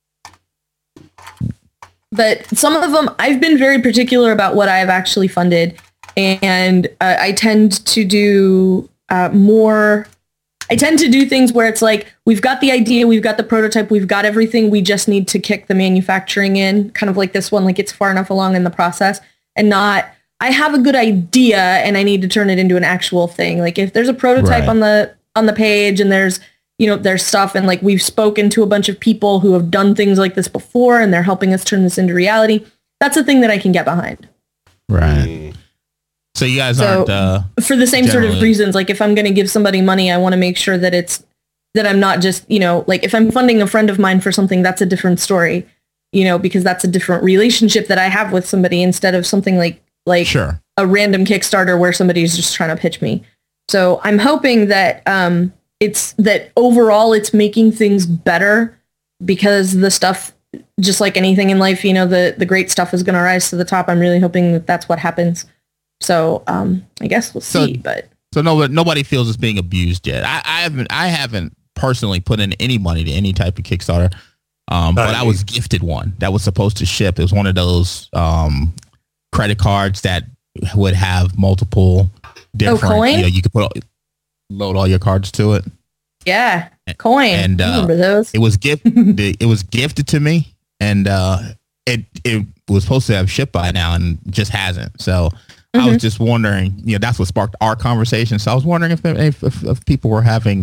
But some of them, I've been very particular about what I've actually funded, and I tend to do more. I tend to do things where it's like, we've got the idea, we've got the prototype, we've got everything, we just need to kick the manufacturing in, kind of like this one, like it's far enough along in the process, and not, I have a good idea and I need to turn it into an actual thing. Like, if there's a prototype on the page and there's stuff, and like we've spoken to a bunch of people who have done things like this before and they're helping us turn this into reality, that's a thing that I can get behind.
Right.
Mm.
So you guys
So-
aren't.
For the same sort of
Generally.
reasons, like if I'm going to give somebody money, I want to make sure that that I'm not just, like if I'm funding a friend of mine for something, that's a different story, because that's a different relationship that I have with somebody instead of something like
Sure.
a random Kickstarter where somebody's just trying to pitch me. So I'm hoping that it's that overall it's making things better, because the stuff, just like anything in life, the great stuff is going to rise to the top. I'm really hoping that that's what happens. So I guess we'll
So-
see. But
So nobody feels it's being abused yet. I haven't personally put in any money to any type of Kickstarter. But I was gifted one that was supposed to ship. It was one of those credit cards that would have multiple different.
coin?
You could load all your cards to it.
yeah, coin.
And,
I remember those.
It was it was gifted to me, and it was supposed to have shipped by now, and just hasn't. So I was just wondering. That's what sparked our conversation. So I was wondering if people were having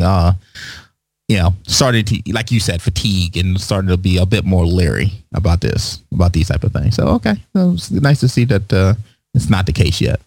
started to, like you said, fatigue and starting to be a bit more leery about these type of things. So okay, so it's nice to see that it's not the case yet.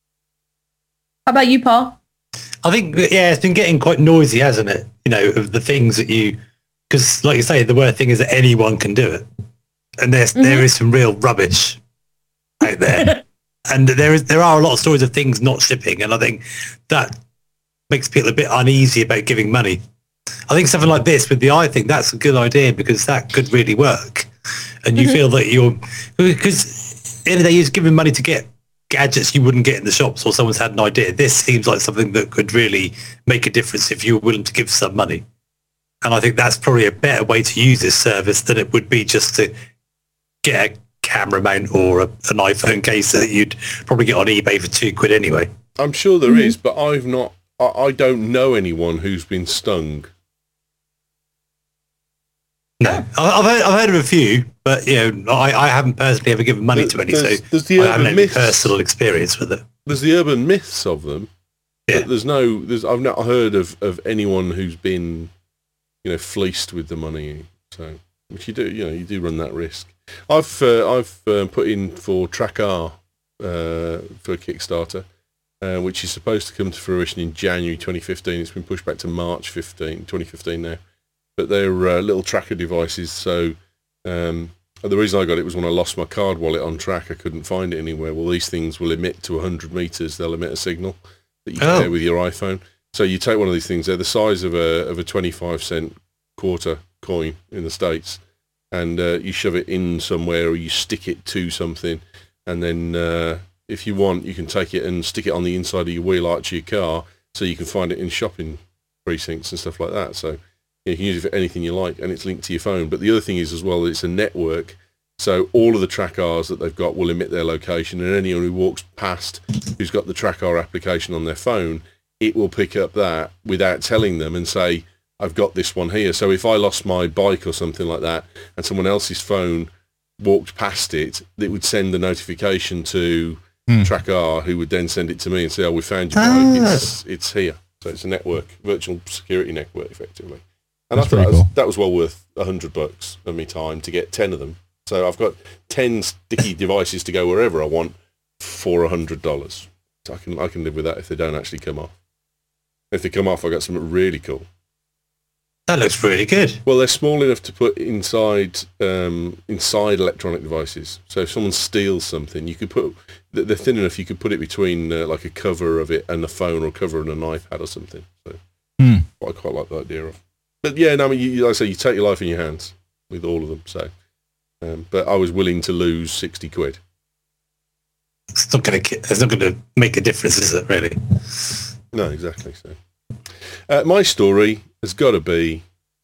How about you, Paul?
I think, it's been getting quite noisy, hasn't it? Of the things that because like you say, the worst thing is that anyone can do it. And there is some real rubbish out there. And there are a lot of stories of things not shipping. And I think that makes people a bit uneasy about giving money. I think something like this with I think that's a good idea, because that could really work. And you feel that because at the end of the day, you're giving money to get gadgets you wouldn't get in the shops, or someone's had an idea. This seems like something that could really make a difference if you were willing to give some money. And I think that's probably a better way to use this service than it would be just to get a camera mount or an iPhone case that you'd probably get on eBay for £2 anyway.
I'm sure there is, but I don't know anyone who's been stung.
No, I've heard of a few, but I haven't personally ever given money to any,
There's
so
the
I haven't
urban
any
myths.
personal experience with it.
There's the urban myths of them.
Yeah.
But I've not heard of anyone who's been, fleeced with the money. So, which you do run that risk. I've put in for Trackr for Kickstarter, which is supposed to come to fruition in January 2015. It's been pushed back to March 2015 now. But they're little tracker devices. So the reason I got it was when I lost my card wallet on track. I couldn't find it anywhere. Well, these things will emit to 100 meters. They'll emit a signal that you share with your iPhone. So you take one of these things. They're the size of a 25-cent quarter coin in the States, and you shove it in somewhere, or you stick it to something, and then if you want, you can take it and stick it on the inside of your wheel arch of your car, so you can find it in shopping precincts and stuff like that. So you can use it for anything you like, and it's linked to your phone. But the other thing is as well, it's a network. So all of the Trackrs that they've got will emit their location, and anyone who walks past who's got the Trackr application on their phone, it will pick up that without telling them and say, I've got this one here. So if I lost my bike or something like that, and someone else's phone walked past it, it would send a notification to Trackr, who would then send it to me and say, oh, we found your bike, it's here. So it's a network, virtual security network, effectively. And
That's
I thought
pretty cool.
that was well worth $100 of me time to get 10 of them. So I've got 10 sticky devices to go wherever I want for $100. So I can live with that if they don't actually come off. If they come off, I got something really cool.
That looks really good.
Well, they're small enough to put inside electronic devices. So if someone steals something, you could put. They're thin enough. You could put it between like a cover of it and a phone, or a cover and an iPad or something. So I quite like the idea of. But yeah, no, I mean, like I say, you take your life in your hands with all of them. So, but I was willing to lose £60.
It's not going to make a difference, is it? Really?
No, exactly. So, my story has got to be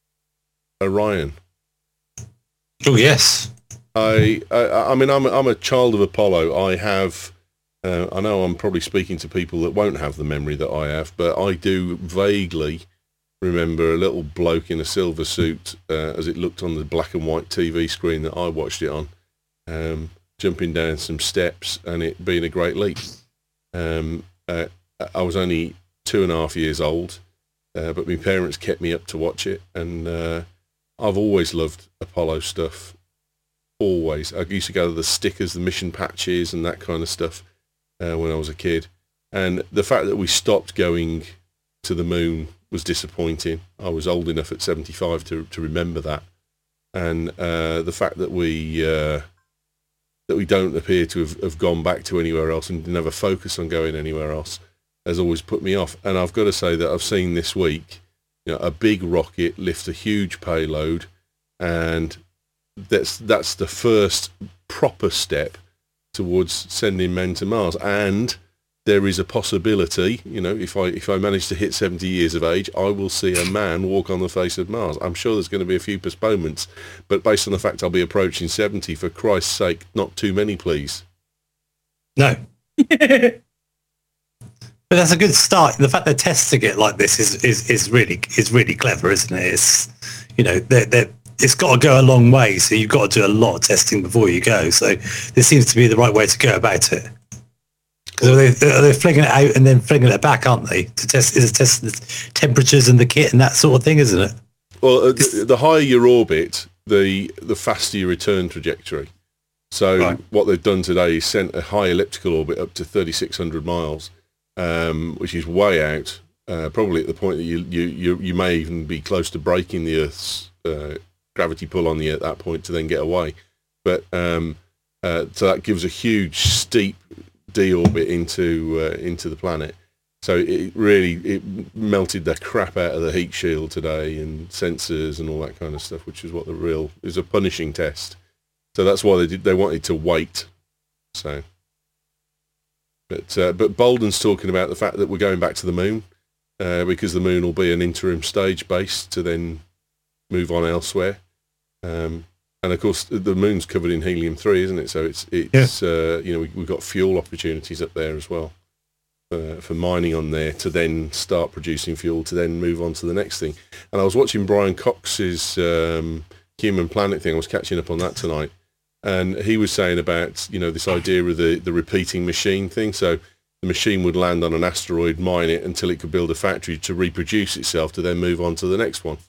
Orion.
Oh yes.
I mean, I'm a child of Apollo. I have. I know I'm probably speaking to people that won't have the memory that I have, but I do vaguely remember a little bloke in a silver suit as it looked on the black and white TV screen that I watched it on, jumping down some steps and it being a great leap. I was only 2.5 years old, but my parents kept me up to watch it, and I've always loved Apollo stuff. always. I used to gather the stickers, the mission patches and that kind of stuff when I was a kid. And the fact that we stopped going to the moon was disappointing. I was old enough at 75 to remember that. And the fact that we don't appear to have gone back to anywhere else and didn't have a focus on going anywhere else has always put me off. And I've got to say that I've seen this week, a big rocket lift a huge payload, and that's the first proper step towards sending men to Mars. And there is a possibility, if I manage to hit 70 years of age, I will see a man walk on the face of Mars. I'm sure there's going to be a few postponements, but based on the fact I'll be approaching 70, for Christ's sake, not too many, please.
No. But that's a good start. The fact they're testing it like this is really clever, isn't it? It's, it's got to go a long way, so you've got to do a lot of testing before you go. So this seems to be the right way to go about it. Because they're flinging it out and then flinging it back, aren't they? To test the temperatures and the kit and that sort of thing, isn't it?
Well, the higher your orbit, the faster your return trajectory. So right. What they've done today is sent a high elliptical orbit up to 3,600 miles, which is way out. Probably at the point that you may even be close to breaking the Earth's gravity pull on you at that point to then get away. But so that gives a huge steep deorbit into the planet. So it melted the crap out of the heat shield today and sensors and all that kind of stuff, which is what is a punishing test. So that's why they wanted to wait. So, but Bolden's talking about the fact that we're going back to the moon because the moon will be an interim stage base to then move on elsewhere. And of course, the moon's covered in helium-3, isn't it? So it's we've got fuel opportunities up there as well for mining on there to then start producing fuel to then move on to the next thing. And I was watching Brian Cox's Human Planet thing. I was catching up on that tonight, and he was saying about this idea of the repeating machine thing. So the machine would land on an asteroid, mine it until it could build a factory to reproduce itself to then move on to the next one.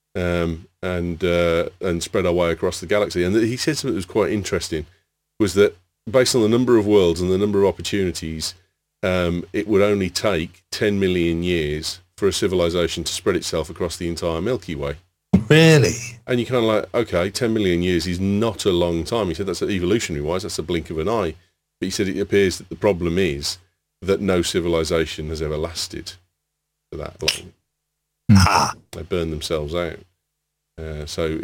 And spread our way across the galaxy. And he said something that was quite interesting, was that based on the number of worlds and the number of opportunities, it would only take 10 million years for a civilization to spread itself across the entire Milky Way.
Really?
And you're kind of like, okay, 10 million years is not a long time. He said that's evolutionary-wise, that's a blink of an eye. But he said it appears that the problem is that no civilization has ever lasted for that long. They burn themselves out. So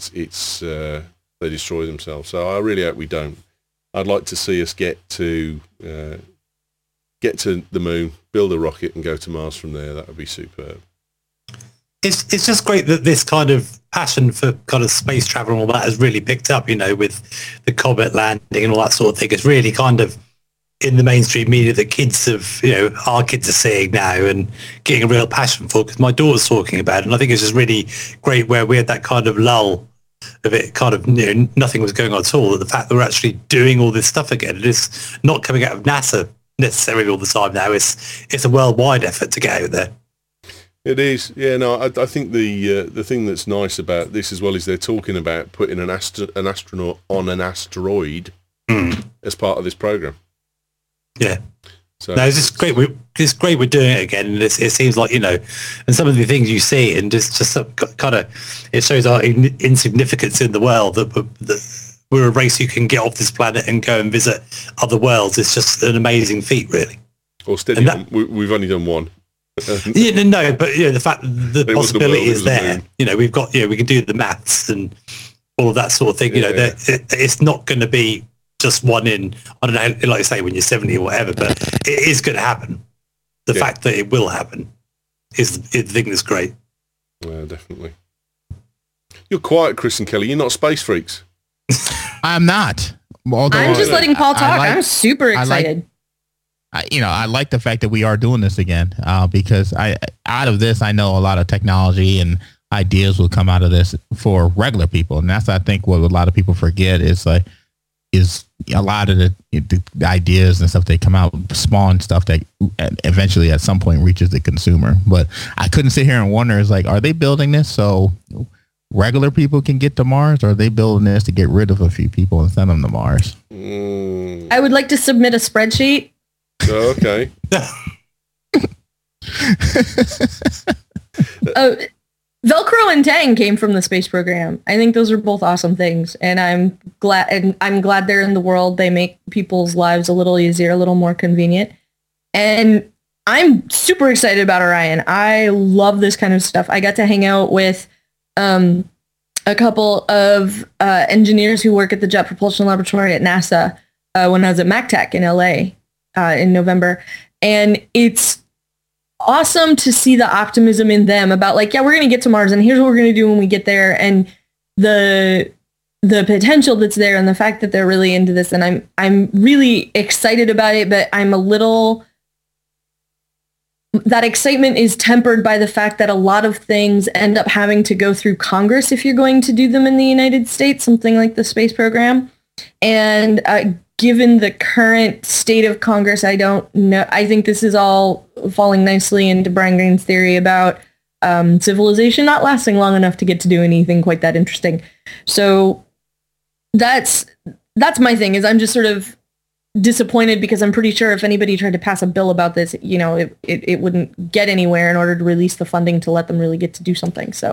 they destroy themselves. So I really hope we don't. I'd like to see us get to the moon, build a rocket, and go to Mars from there. That would be superb.
It's just great that this kind of passion for kind of space travel and all that has really picked up. With the comet landing and all that sort of thing. It's really kind of in the mainstream media that kids have, our kids are seeing now and getting a real passion for, because my daughter's talking about it. And I think it's just really great where we had that kind of lull of it, kind of, nothing was going on at all. That the fact that we're actually doing all this stuff again, it is not coming out of NASA necessarily all the time now. It's a worldwide effort to get out there.
It is. Yeah, no, I think the thing that's nice about this as well is they're talking about putting an astronaut on an asteroid as part of this program.
Yeah. So no, it's just great. It's great we're doing it again. And it seems like, and some of the things you see and just kind of, it shows our insignificance in the world that we're a race who can get off this planet and go and visit other worlds. It's just an amazing feat, really.
Well, steady on. We've only done one.
Yeah, no, but the fact that the possibility is there. We've got, we can do the maths and all of that sort of thing. It's not going to be just one in, I don't know, like I say, when you're 70 or whatever, but it is going to happen. The fact that it will happen is the thing that's great.
Yeah, definitely. You're quiet, Chris and Kelly. You're not space freaks.
I'm not.
I'm just letting Paul talk. I'm super excited.
I like the fact that we are doing this again because out of this, I know a lot of technology and ideas will come out of this for regular people. And that's, I think, what a lot of people forget is a lot of the ideas and stuff that come out spawn stuff that eventually at some point reaches the consumer. But I couldn't sit here and wonder, are they building this so regular people can get to Mars, or are they building this to get rid of a few people and send them to Mars?
I would like to submit a spreadsheet.
Oh, okay.
Velcro and Tang came from the space program. I think those are both awesome things, and I'm glad they're in the world. They make people's lives a little easier, a little more convenient, and I'm super excited about Orion. I love this kind of stuff. I got to hang out with a couple of engineers who work at the Jet Propulsion Laboratory at NASA when I was at MacTech in LA in November, and it's awesome to see the optimism in them about like, yeah, we're going to get to Mars and here's what we're going to do when we get there, and the potential that's there and the fact that they're really into this. And I'm really excited about it, but I'm a little, that excitement is tempered by the fact that a lot of things end up having to go through Congress if you're going to do them in the United States, something like the space program. And given the current state of Congress, I don't know. I think this is all falling nicely into Brian Greene's theory about civilization not lasting long enough to get to do anything quite that interesting. So that's my thing, is I'm just sort of disappointed because I'm pretty sure if anybody tried to pass a bill about this, you know, it wouldn't get anywhere in order to release the funding to let them really get to do something. So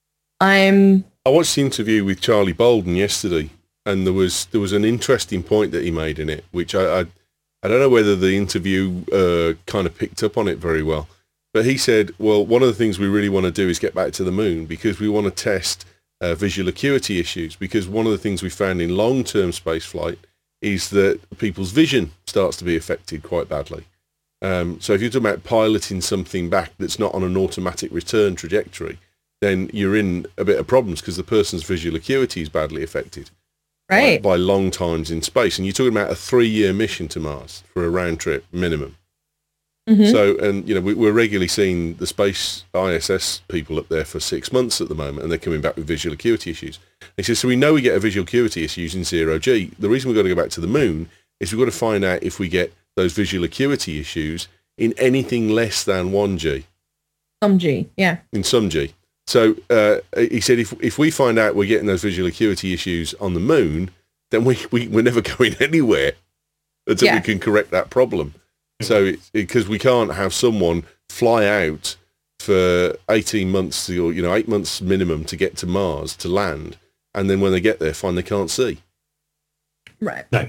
I
watched the interview with Charlie Bolden yesterday, and there was an interesting point that he made in it, which I don't know whether the interview kind of picked up on it very well. But he said, well, one of the things we really want to do is get back to the moon because we want to test visual acuity issues, because one of the things we found in long-term space flight is that people's vision starts to be affected quite badly. So if you're talking about piloting something back that's not on an automatic return trajectory, then you're in a bit of problems because the person's visual acuity is badly affected by long times in space. And you're talking about a 3-year mission to Mars for a round trip minimum. Mm-hmm. So, and you know, we're regularly seeing the space ISS people up there for 6 months at the moment, and they're coming back with visual acuity issues. He says, so we know we get a visual acuity issues in 0G. The reason we've got to go back to the moon is we've got to find out if we get those visual acuity issues in anything less than 1G.
Some G, yeah.
In some G. So he said, if we find out we're getting those visual acuity issues on the moon, then we're never going anywhere until we can correct that problem. So because we can't have someone fly out for 18 months or 8 months minimum to get to Mars to land, and then when they get there find they can't see.
Right.
No.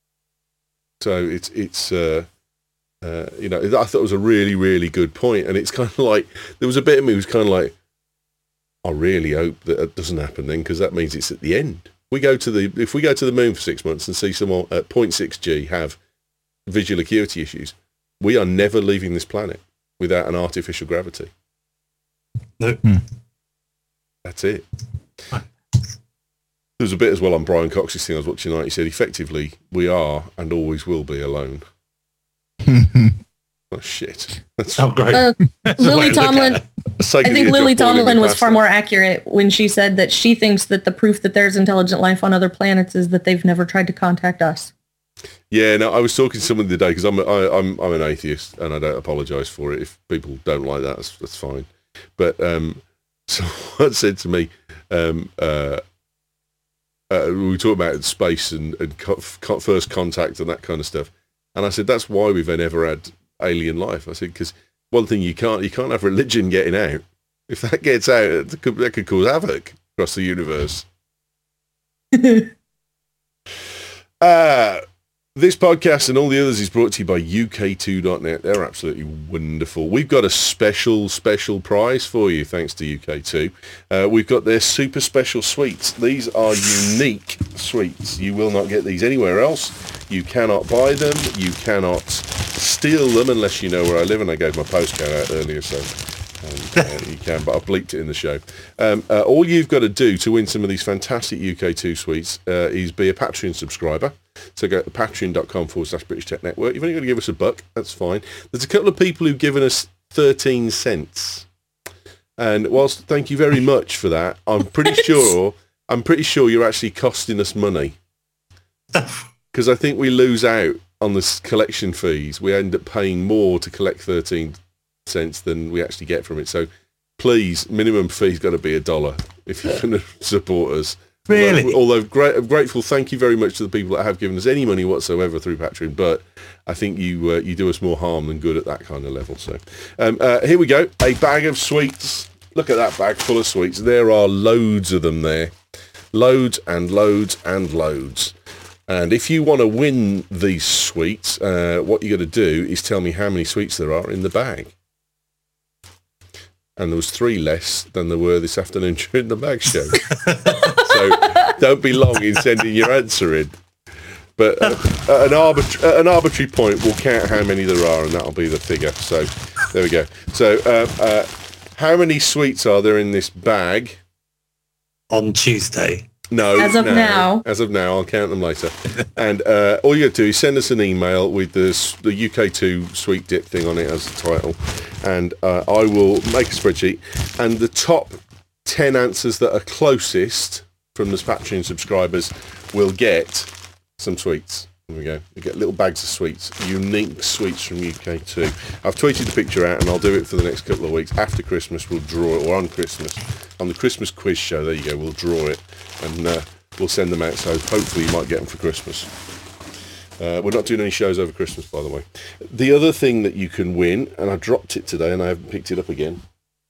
So it's I thought it was a really, really good point, and it's kind of like there was a bit of me who was kind of like, I really hope that doesn't happen then, because that means it's at the end. If we go to the moon for 6 months and see someone at 0.6G have visual acuity issues, we are never leaving this planet without an artificial gravity.
No.
That's it. There was a bit as well on Brian Cox's thing I was watching tonight. He said, effectively, we are and always will be alone. Oh, shit. That's
great.
Lily Tomlin, I think Lily Tomlin was far more accurate when she said that she thinks that the proof that there's intelligent life on other planets is that they've never tried to contact us.
Yeah, no, I was talking to someone the other day because I'm an atheist, and I don't apologise for it. If people don't like that, that's fine. But someone said to me, we were talking about space and first contact and that kind of stuff, and I said that's why we've never had alien life. I said because one thing you can't have religion getting out. If that gets out, that could cause havoc across the universe. This podcast and all the others is brought to you by UK2.net. They're absolutely wonderful. We've got a special prize for you thanks to UK2. We've got their super special sweets. These are unique sweets. You will not get these anywhere else. You cannot buy them. You cannot steal them unless you know where I live, and I gave my postcode out earlier, so you can, but I bleeped it in the show. All you've got to do to win some of these fantastic UK2 sweets is be a Patreon subscriber. So go to patreon.com/British Tech Network. You've only got to give us $1. That's fine. There's a couple of people who've given us 13 cents. And whilst thank you very much for that, I'm pretty sure you're actually costing us money. Because I think we lose out on the collection fees. We end up paying more to collect 13 cents than we actually get from it. So please, minimum fee's got to be $1 if you're going to support us.
Really?
Although I'm grateful, thank you very much to the people that have given us any money whatsoever through Patreon, but I think you do us more harm than good at that kind of level. So here we go, a bag of sweets. Look at that bag full of sweets. There are loads of them there. Loads and loads and loads. And if you want to win these sweets, what you got to do is tell me how many sweets there are in the bag. And there was 3 less than there were this afternoon during the mag show. So don't be long in sending your answer in. But at an arbitrary point, we'll count how many there are, and that'll be the figure. So there we go. So how many sweets are there in this bag?
On Tuesday.
No.
As of now.
As of now, I'll count them later. And all you got to do is send us an email with the UK2 sweet dip thing on it as the title, and I will make a spreadsheet. And the top 10 answers that are closest from the Patreon subscribers will get some sweets. There we go. You get little bags of sweets, unique sweets from UK2. I've tweeted the picture out, and I'll do it for the next couple of weeks. After Christmas, we'll draw it, or on Christmas. On the Christmas quiz show, there you go, we'll draw it, and we'll send them out, so hopefully you might get them for Christmas. We're not doing any shows over Christmas, by the way. The other thing that you can win, and I dropped it today, and I haven't picked it up again.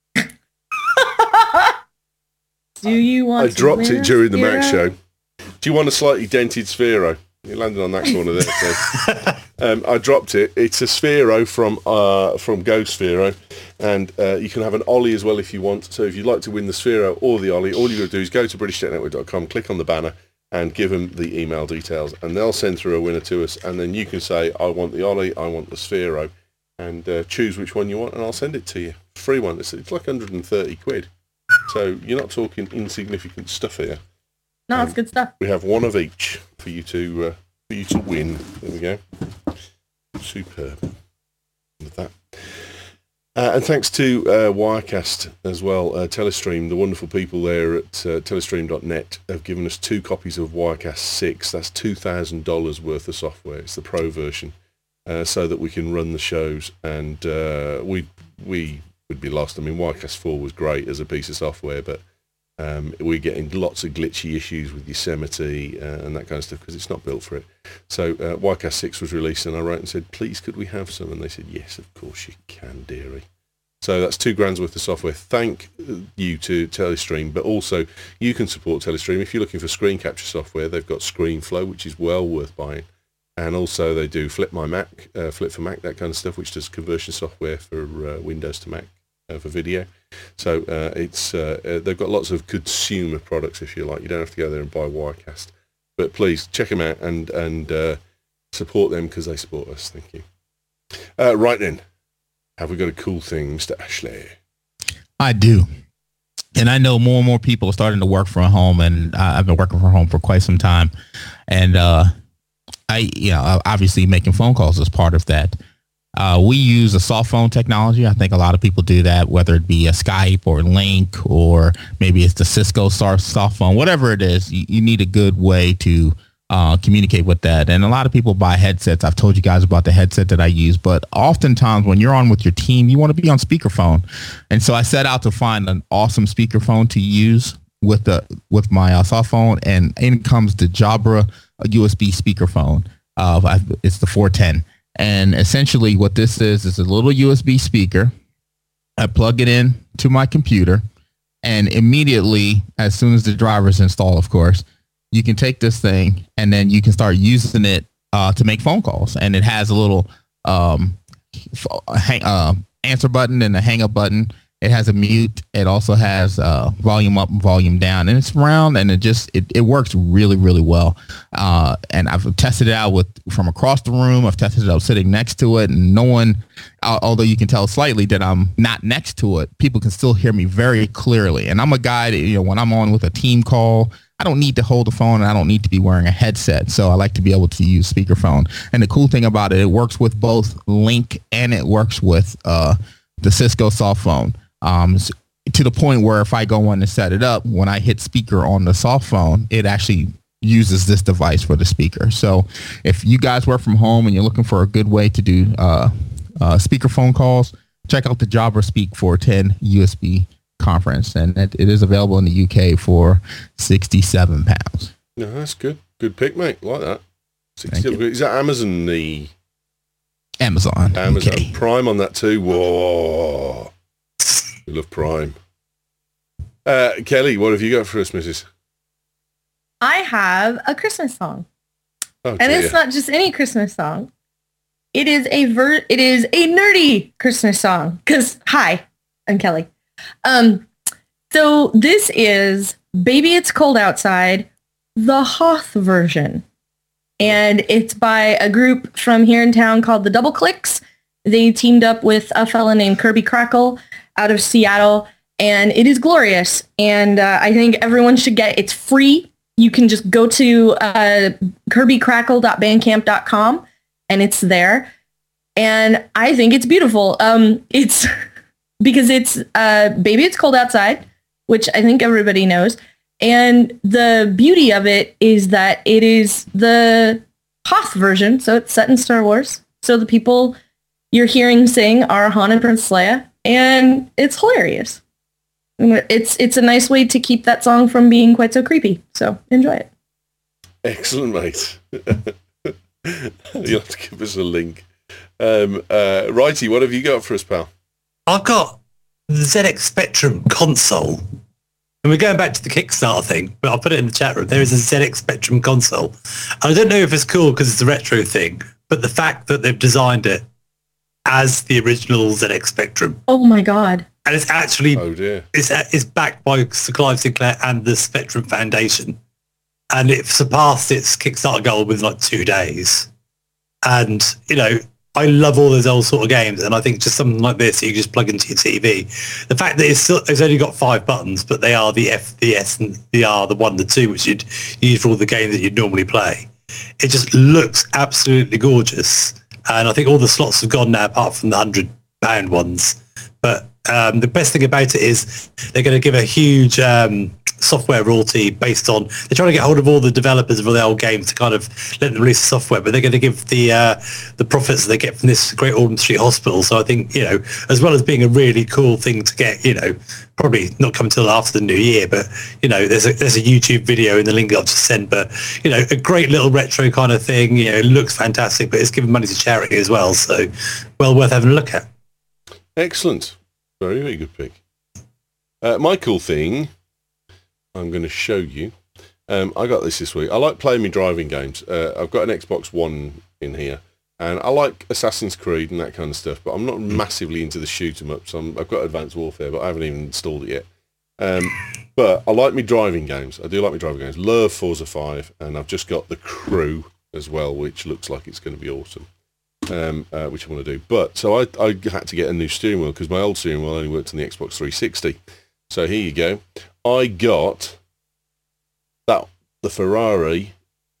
Do you want
I dropped it during the Mac
Sphero?
show. Do you want a slightly dented Sphero? You landed on that corner there. So. I dropped it. It's a Sphero from Go Sphero, and you can have an Ollie as well if you want. So if you'd like to win the Sphero or the Ollie, all you've got to do is go to BritishTechNetwork.com, click on the banner, and give them the email details, and they'll send through a winner to us, and then you can say, I want the Ollie, I want the Sphero, and choose which one you want, and I'll send it to you. Free one. It's like 130 quid. So you're not talking insignificant stuff here.
No, it's good stuff.
We have one of each for you to win. There we go. Superb. With that. And thanks to Wirecast as well, Telestream, the wonderful people there at telestream.net have given us 2 copies of Wirecast 6. That's $2,000 worth of software. It's the pro version, so that we can run the shows. And we would be lost. I mean, Wirecast 4 was great as a piece of software, but we're getting lots of glitchy issues with Yosemite and that kind of stuff because it's not built for it. So Wirecast 6 was released, and I wrote and said, please, could we have some? And they said, yes, of course you can, dearie. So that's $2,000 worth of software. Thank you to Telestream, but also you can support Telestream. If you're looking for screen capture software, they've got ScreenFlow, which is well worth buying. And also they do Flip for Mac, that kind of stuff, which does conversion software for Windows to Mac for video. So they've got lots of consumer products, if you like. You don't have to go there and buy Wirecast. But please, check them out and support them because they support us. Thank you. Right then. Have we got a cool thing, Mr. Ashley?
I do. And I know more and more people are starting to work from home, and I've been working from home for quite some time. And obviously making phone calls is part of that. We use a soft phone technology. I think a lot of people do that, whether it be a Skype or Link, or maybe it's the Cisco soft phone, whatever it is. You need a good way to communicate with that. And a lot of people buy headsets. I've told you guys about the headset that I use, but oftentimes when you're on with your team, you want to be on speakerphone. And so I set out to find an awesome speakerphone to use with my soft phone, and in comes the Jabra USB speakerphone. It's the 410. And essentially what this is a little USB speaker. I plug it in to my computer, and immediately, as soon as the driver's installed, of course, you can take this thing and then you can start using it to make phone calls. And it has a little answer button and a hang up button. It has a mute. It also has volume up and volume down, and it's round, and it works really, really well. And I've tested it out from across the room. I've tested it out sitting next to it, and no one, although you can tell slightly that I'm not next to it, people can still hear me very clearly. And I'm a guy that, when I'm on with a team call, I don't need to hold the phone, and I don't need to be wearing a headset. So I like to be able to use speakerphone. And the cool thing about it, it works with both Link and it works with the Cisco soft phone. To the point where if I go on and set it up, when I hit speaker on the soft phone, it actually uses this device for the speaker. So if you guys work from home and you're looking for a good way to do speakerphone calls, check out the Jabra Speak 410 USB conference, and it is available in the UK for £67.
No, that's good. Good pick, mate. Like that.
Thank you.
Is that Amazon?
Amazon UK.
Prime on that too. Whoa, we love Prime. Kelly, what have you got for us, Mrs.?
I have a Christmas song.
Oh,
and it's not just any Christmas song. It is a nerdy Christmas song. Because, hi, I'm Kelly. So this is Baby It's Cold Outside, the Hoth version. And it's by a group from here in town called the Double Clicks. They teamed up with a fella named Kirby Crackle out of Seattle. And it is glorious. And I think everyone should get it. It's free. You can just go to kirbycrackle.bandcamp.com and it's there. And I think it's beautiful. It's because it's Baby It's Cold Outside, which I think everybody knows. And the beauty of it is that it is the Hoth version. So it's set in Star Wars. So the people you're hearing sing are Han and Princess Leia. And it's hilarious. It's a nice way to keep that song from being quite so creepy. So enjoy it.
Excellent, mate. You'll have to give us a link. Righty, what have you got for us, pal?
I've got the ZX Spectrum console. And we're going back to the Kickstarter thing, but I'll put it in the chat room. There is a ZX Spectrum console. I don't know if it's cool because it's a retro thing, but the fact that they've designed it as the original ZX Spectrum.
Oh my God.
And it's actually,
oh dear,
it's backed by Sir Clive Sinclair and the Spectrum Foundation. And it surpassed its Kickstarter goal within like 2 days. And, you know, I love all those old sort of games. And I think just something like this, you just plug into your TV. The fact that it's only got 5 buttons, but they are the F, the S, and the R, the 1, the 2, which you'd use for all the games that you'd normally play. It just looks absolutely gorgeous. And I think all the slots have gone now, apart from the £100 ones. But the best thing about it is they're going to give a huge software royalty based on, they're trying to get hold of all the developers of all the old games to kind of let them release the software, but they're going to give the profits that they get from this Great Ormond Street Hospital. So I think, you know, as well as being a really cool thing to get, you know, probably not come until after the new year, but, you know, there's a YouTube video in the link I've just sent, but, you know, a great little retro kind of thing. You know, it looks fantastic, but it's giving money to charity as well. So well worth having a look at.
Excellent. Very, very good pick. My cool thing, I'm going to show you. I got this week. I like playing my driving games. I've got an Xbox One in here, and I like Assassin's Creed and that kind of stuff, but I'm not massively into the shoot-em-ups. I've got Advanced Warfare, but I haven't even installed it yet. But I like my driving games. I do like my driving games. Love Forza 5, and I've just got The Crew as well, which looks like it's going to be awesome. Which I want to do. But so I had to get a new steering wheel because my old steering wheel only worked on the Xbox 360. So here you go. I got the Ferrari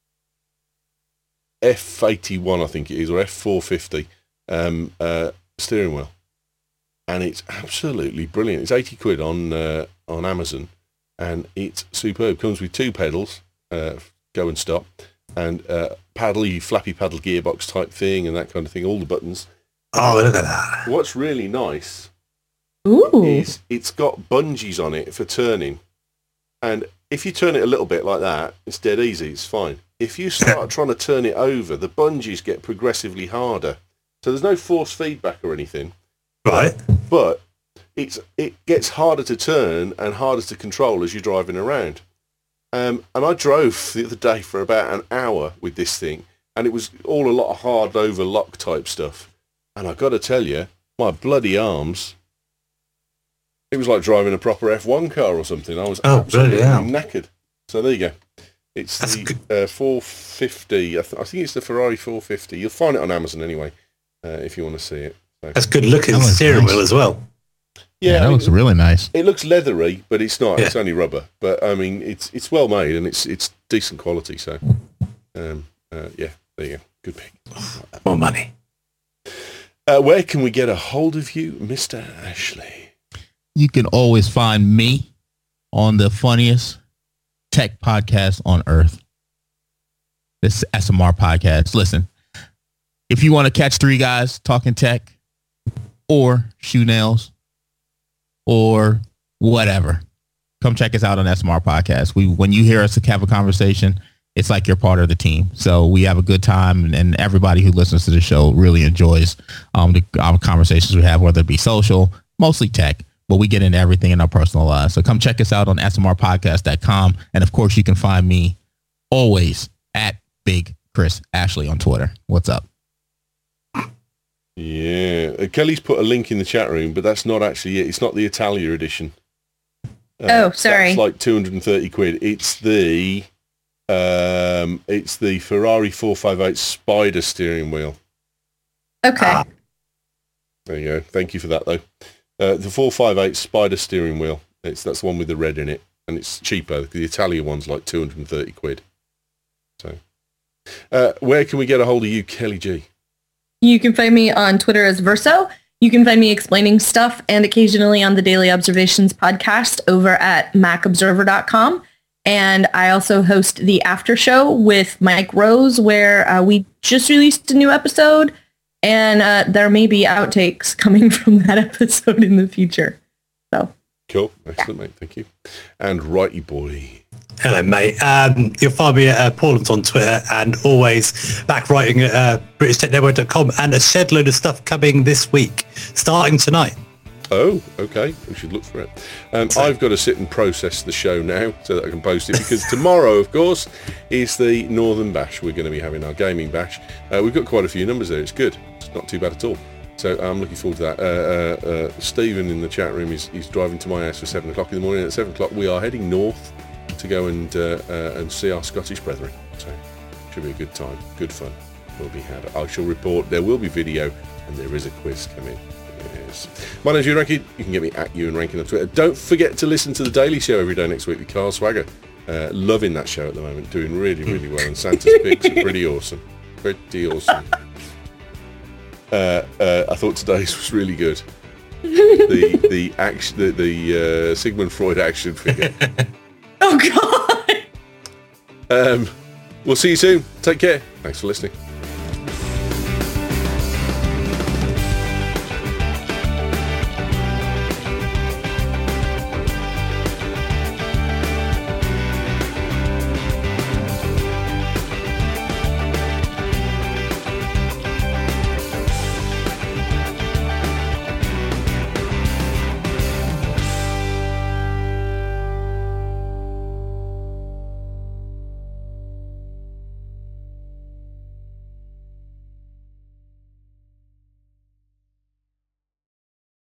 F81, I think it is, or F450 steering wheel, and it's absolutely brilliant. It's 80 quid on Amazon, and it's superb. Comes with 2 pedals, go and stop, and flappy paddle gearbox type thing and that kind of thing, all the buttons.
Oh, look at that.
What's really nice
Ooh.
is it's got bungees on it for turning, and if you turn it a little bit like that, it's dead easy, it's fine. If you start trying to turn it over, the bungees get progressively harder. So there's no force feedback or anything.
Right.
But it gets harder to turn and harder to control as you're driving around. And I drove the other day for about an hour with this thing, and it was all a lot of hard over lock type stuff. And I got to tell you, my bloody arms, it was like driving a proper F1 car or something. I was absolutely knackered. So there you go. It's the 450. I think it's the Ferrari 450. You'll find it on Amazon anyway, if you want to see it. So.
That's good looking steering wheel as well.
Yeah, that looks really nice.
It looks leathery, but it's not. Yeah. It's only rubber. But I mean, it's well made and it's decent quality. So, yeah, there you go. Good pick.
More money.
Where can we get a hold of you, Mr. Ashley?
You can always find me on the funniest tech podcast on earth. This SMR podcast. Listen, if you want to catch 3 guys talking tech or shoe nails or whatever. Come check us out on SMR Podcast. When you hear us have a conversation, it's like you're part of the team. So we have a good time, and everybody who listens to the show really enjoys our conversations we have, whether it be social, mostly tech, but we get into everything in our personal lives. So come check us out on smrpodcast.com. And of course, you can find me always at Big Chris Ashley on Twitter. What's up?
Yeah. Kelly's put a link in the chat room, but that's not actually it. It's not the Italia edition.
Sorry.
It's like 230 quid. It's the Ferrari 458 Spider steering wheel.
Okay.
There you go. Thank you for that, though. The 458 Spider steering wheel. That's the one with the red in it, and it's cheaper. The Italia one's like 230 quid. So, where can we get a hold of you, Kelly G?
You can find me on Twitter as Verso. You can find me explaining stuff and occasionally on the Daily Observations podcast over at macobserver.com. And I also host the After Show with Mike Rose, where we just released a new episode, and there may be outtakes coming from that episode in the future. So
cool. Excellent, mate. Thank you. And Righty Boy.
Hello, mate. You'll find me at Portland on Twitter, and always back writing at BritishTechNetwork.com, and a shed load of stuff coming this week, starting tonight.
Oh, okay. We should look for it. I've got to sit and process the show now so that I can post it, because tomorrow, of course, is the Northern Bash. We're going to be having our gaming bash. We've got quite a few numbers there. It's good. It's not too bad at all. So I'm looking forward to that. Stephen in the chat room is driving to my house for 7 o'clock in the morning. At 7 o'clock, we are heading north to go and see our Scottish brethren. So should be a good time, good fun will be had. I shall report. There will be video, and there is a quiz coming. Yes. My name's Ewan Rankin. You can get me at Ewan Rankin on Twitter. Don't forget to listen to the Daily Show every day next week with Carl Swagger. Loving that show at the moment, doing really, really well, and Santa's picks are pretty awesome. Pretty awesome. I thought today's was really good. The Sigmund Freud action figure.
Oh, God.
We'll see you soon. Take care. Thanks for listening.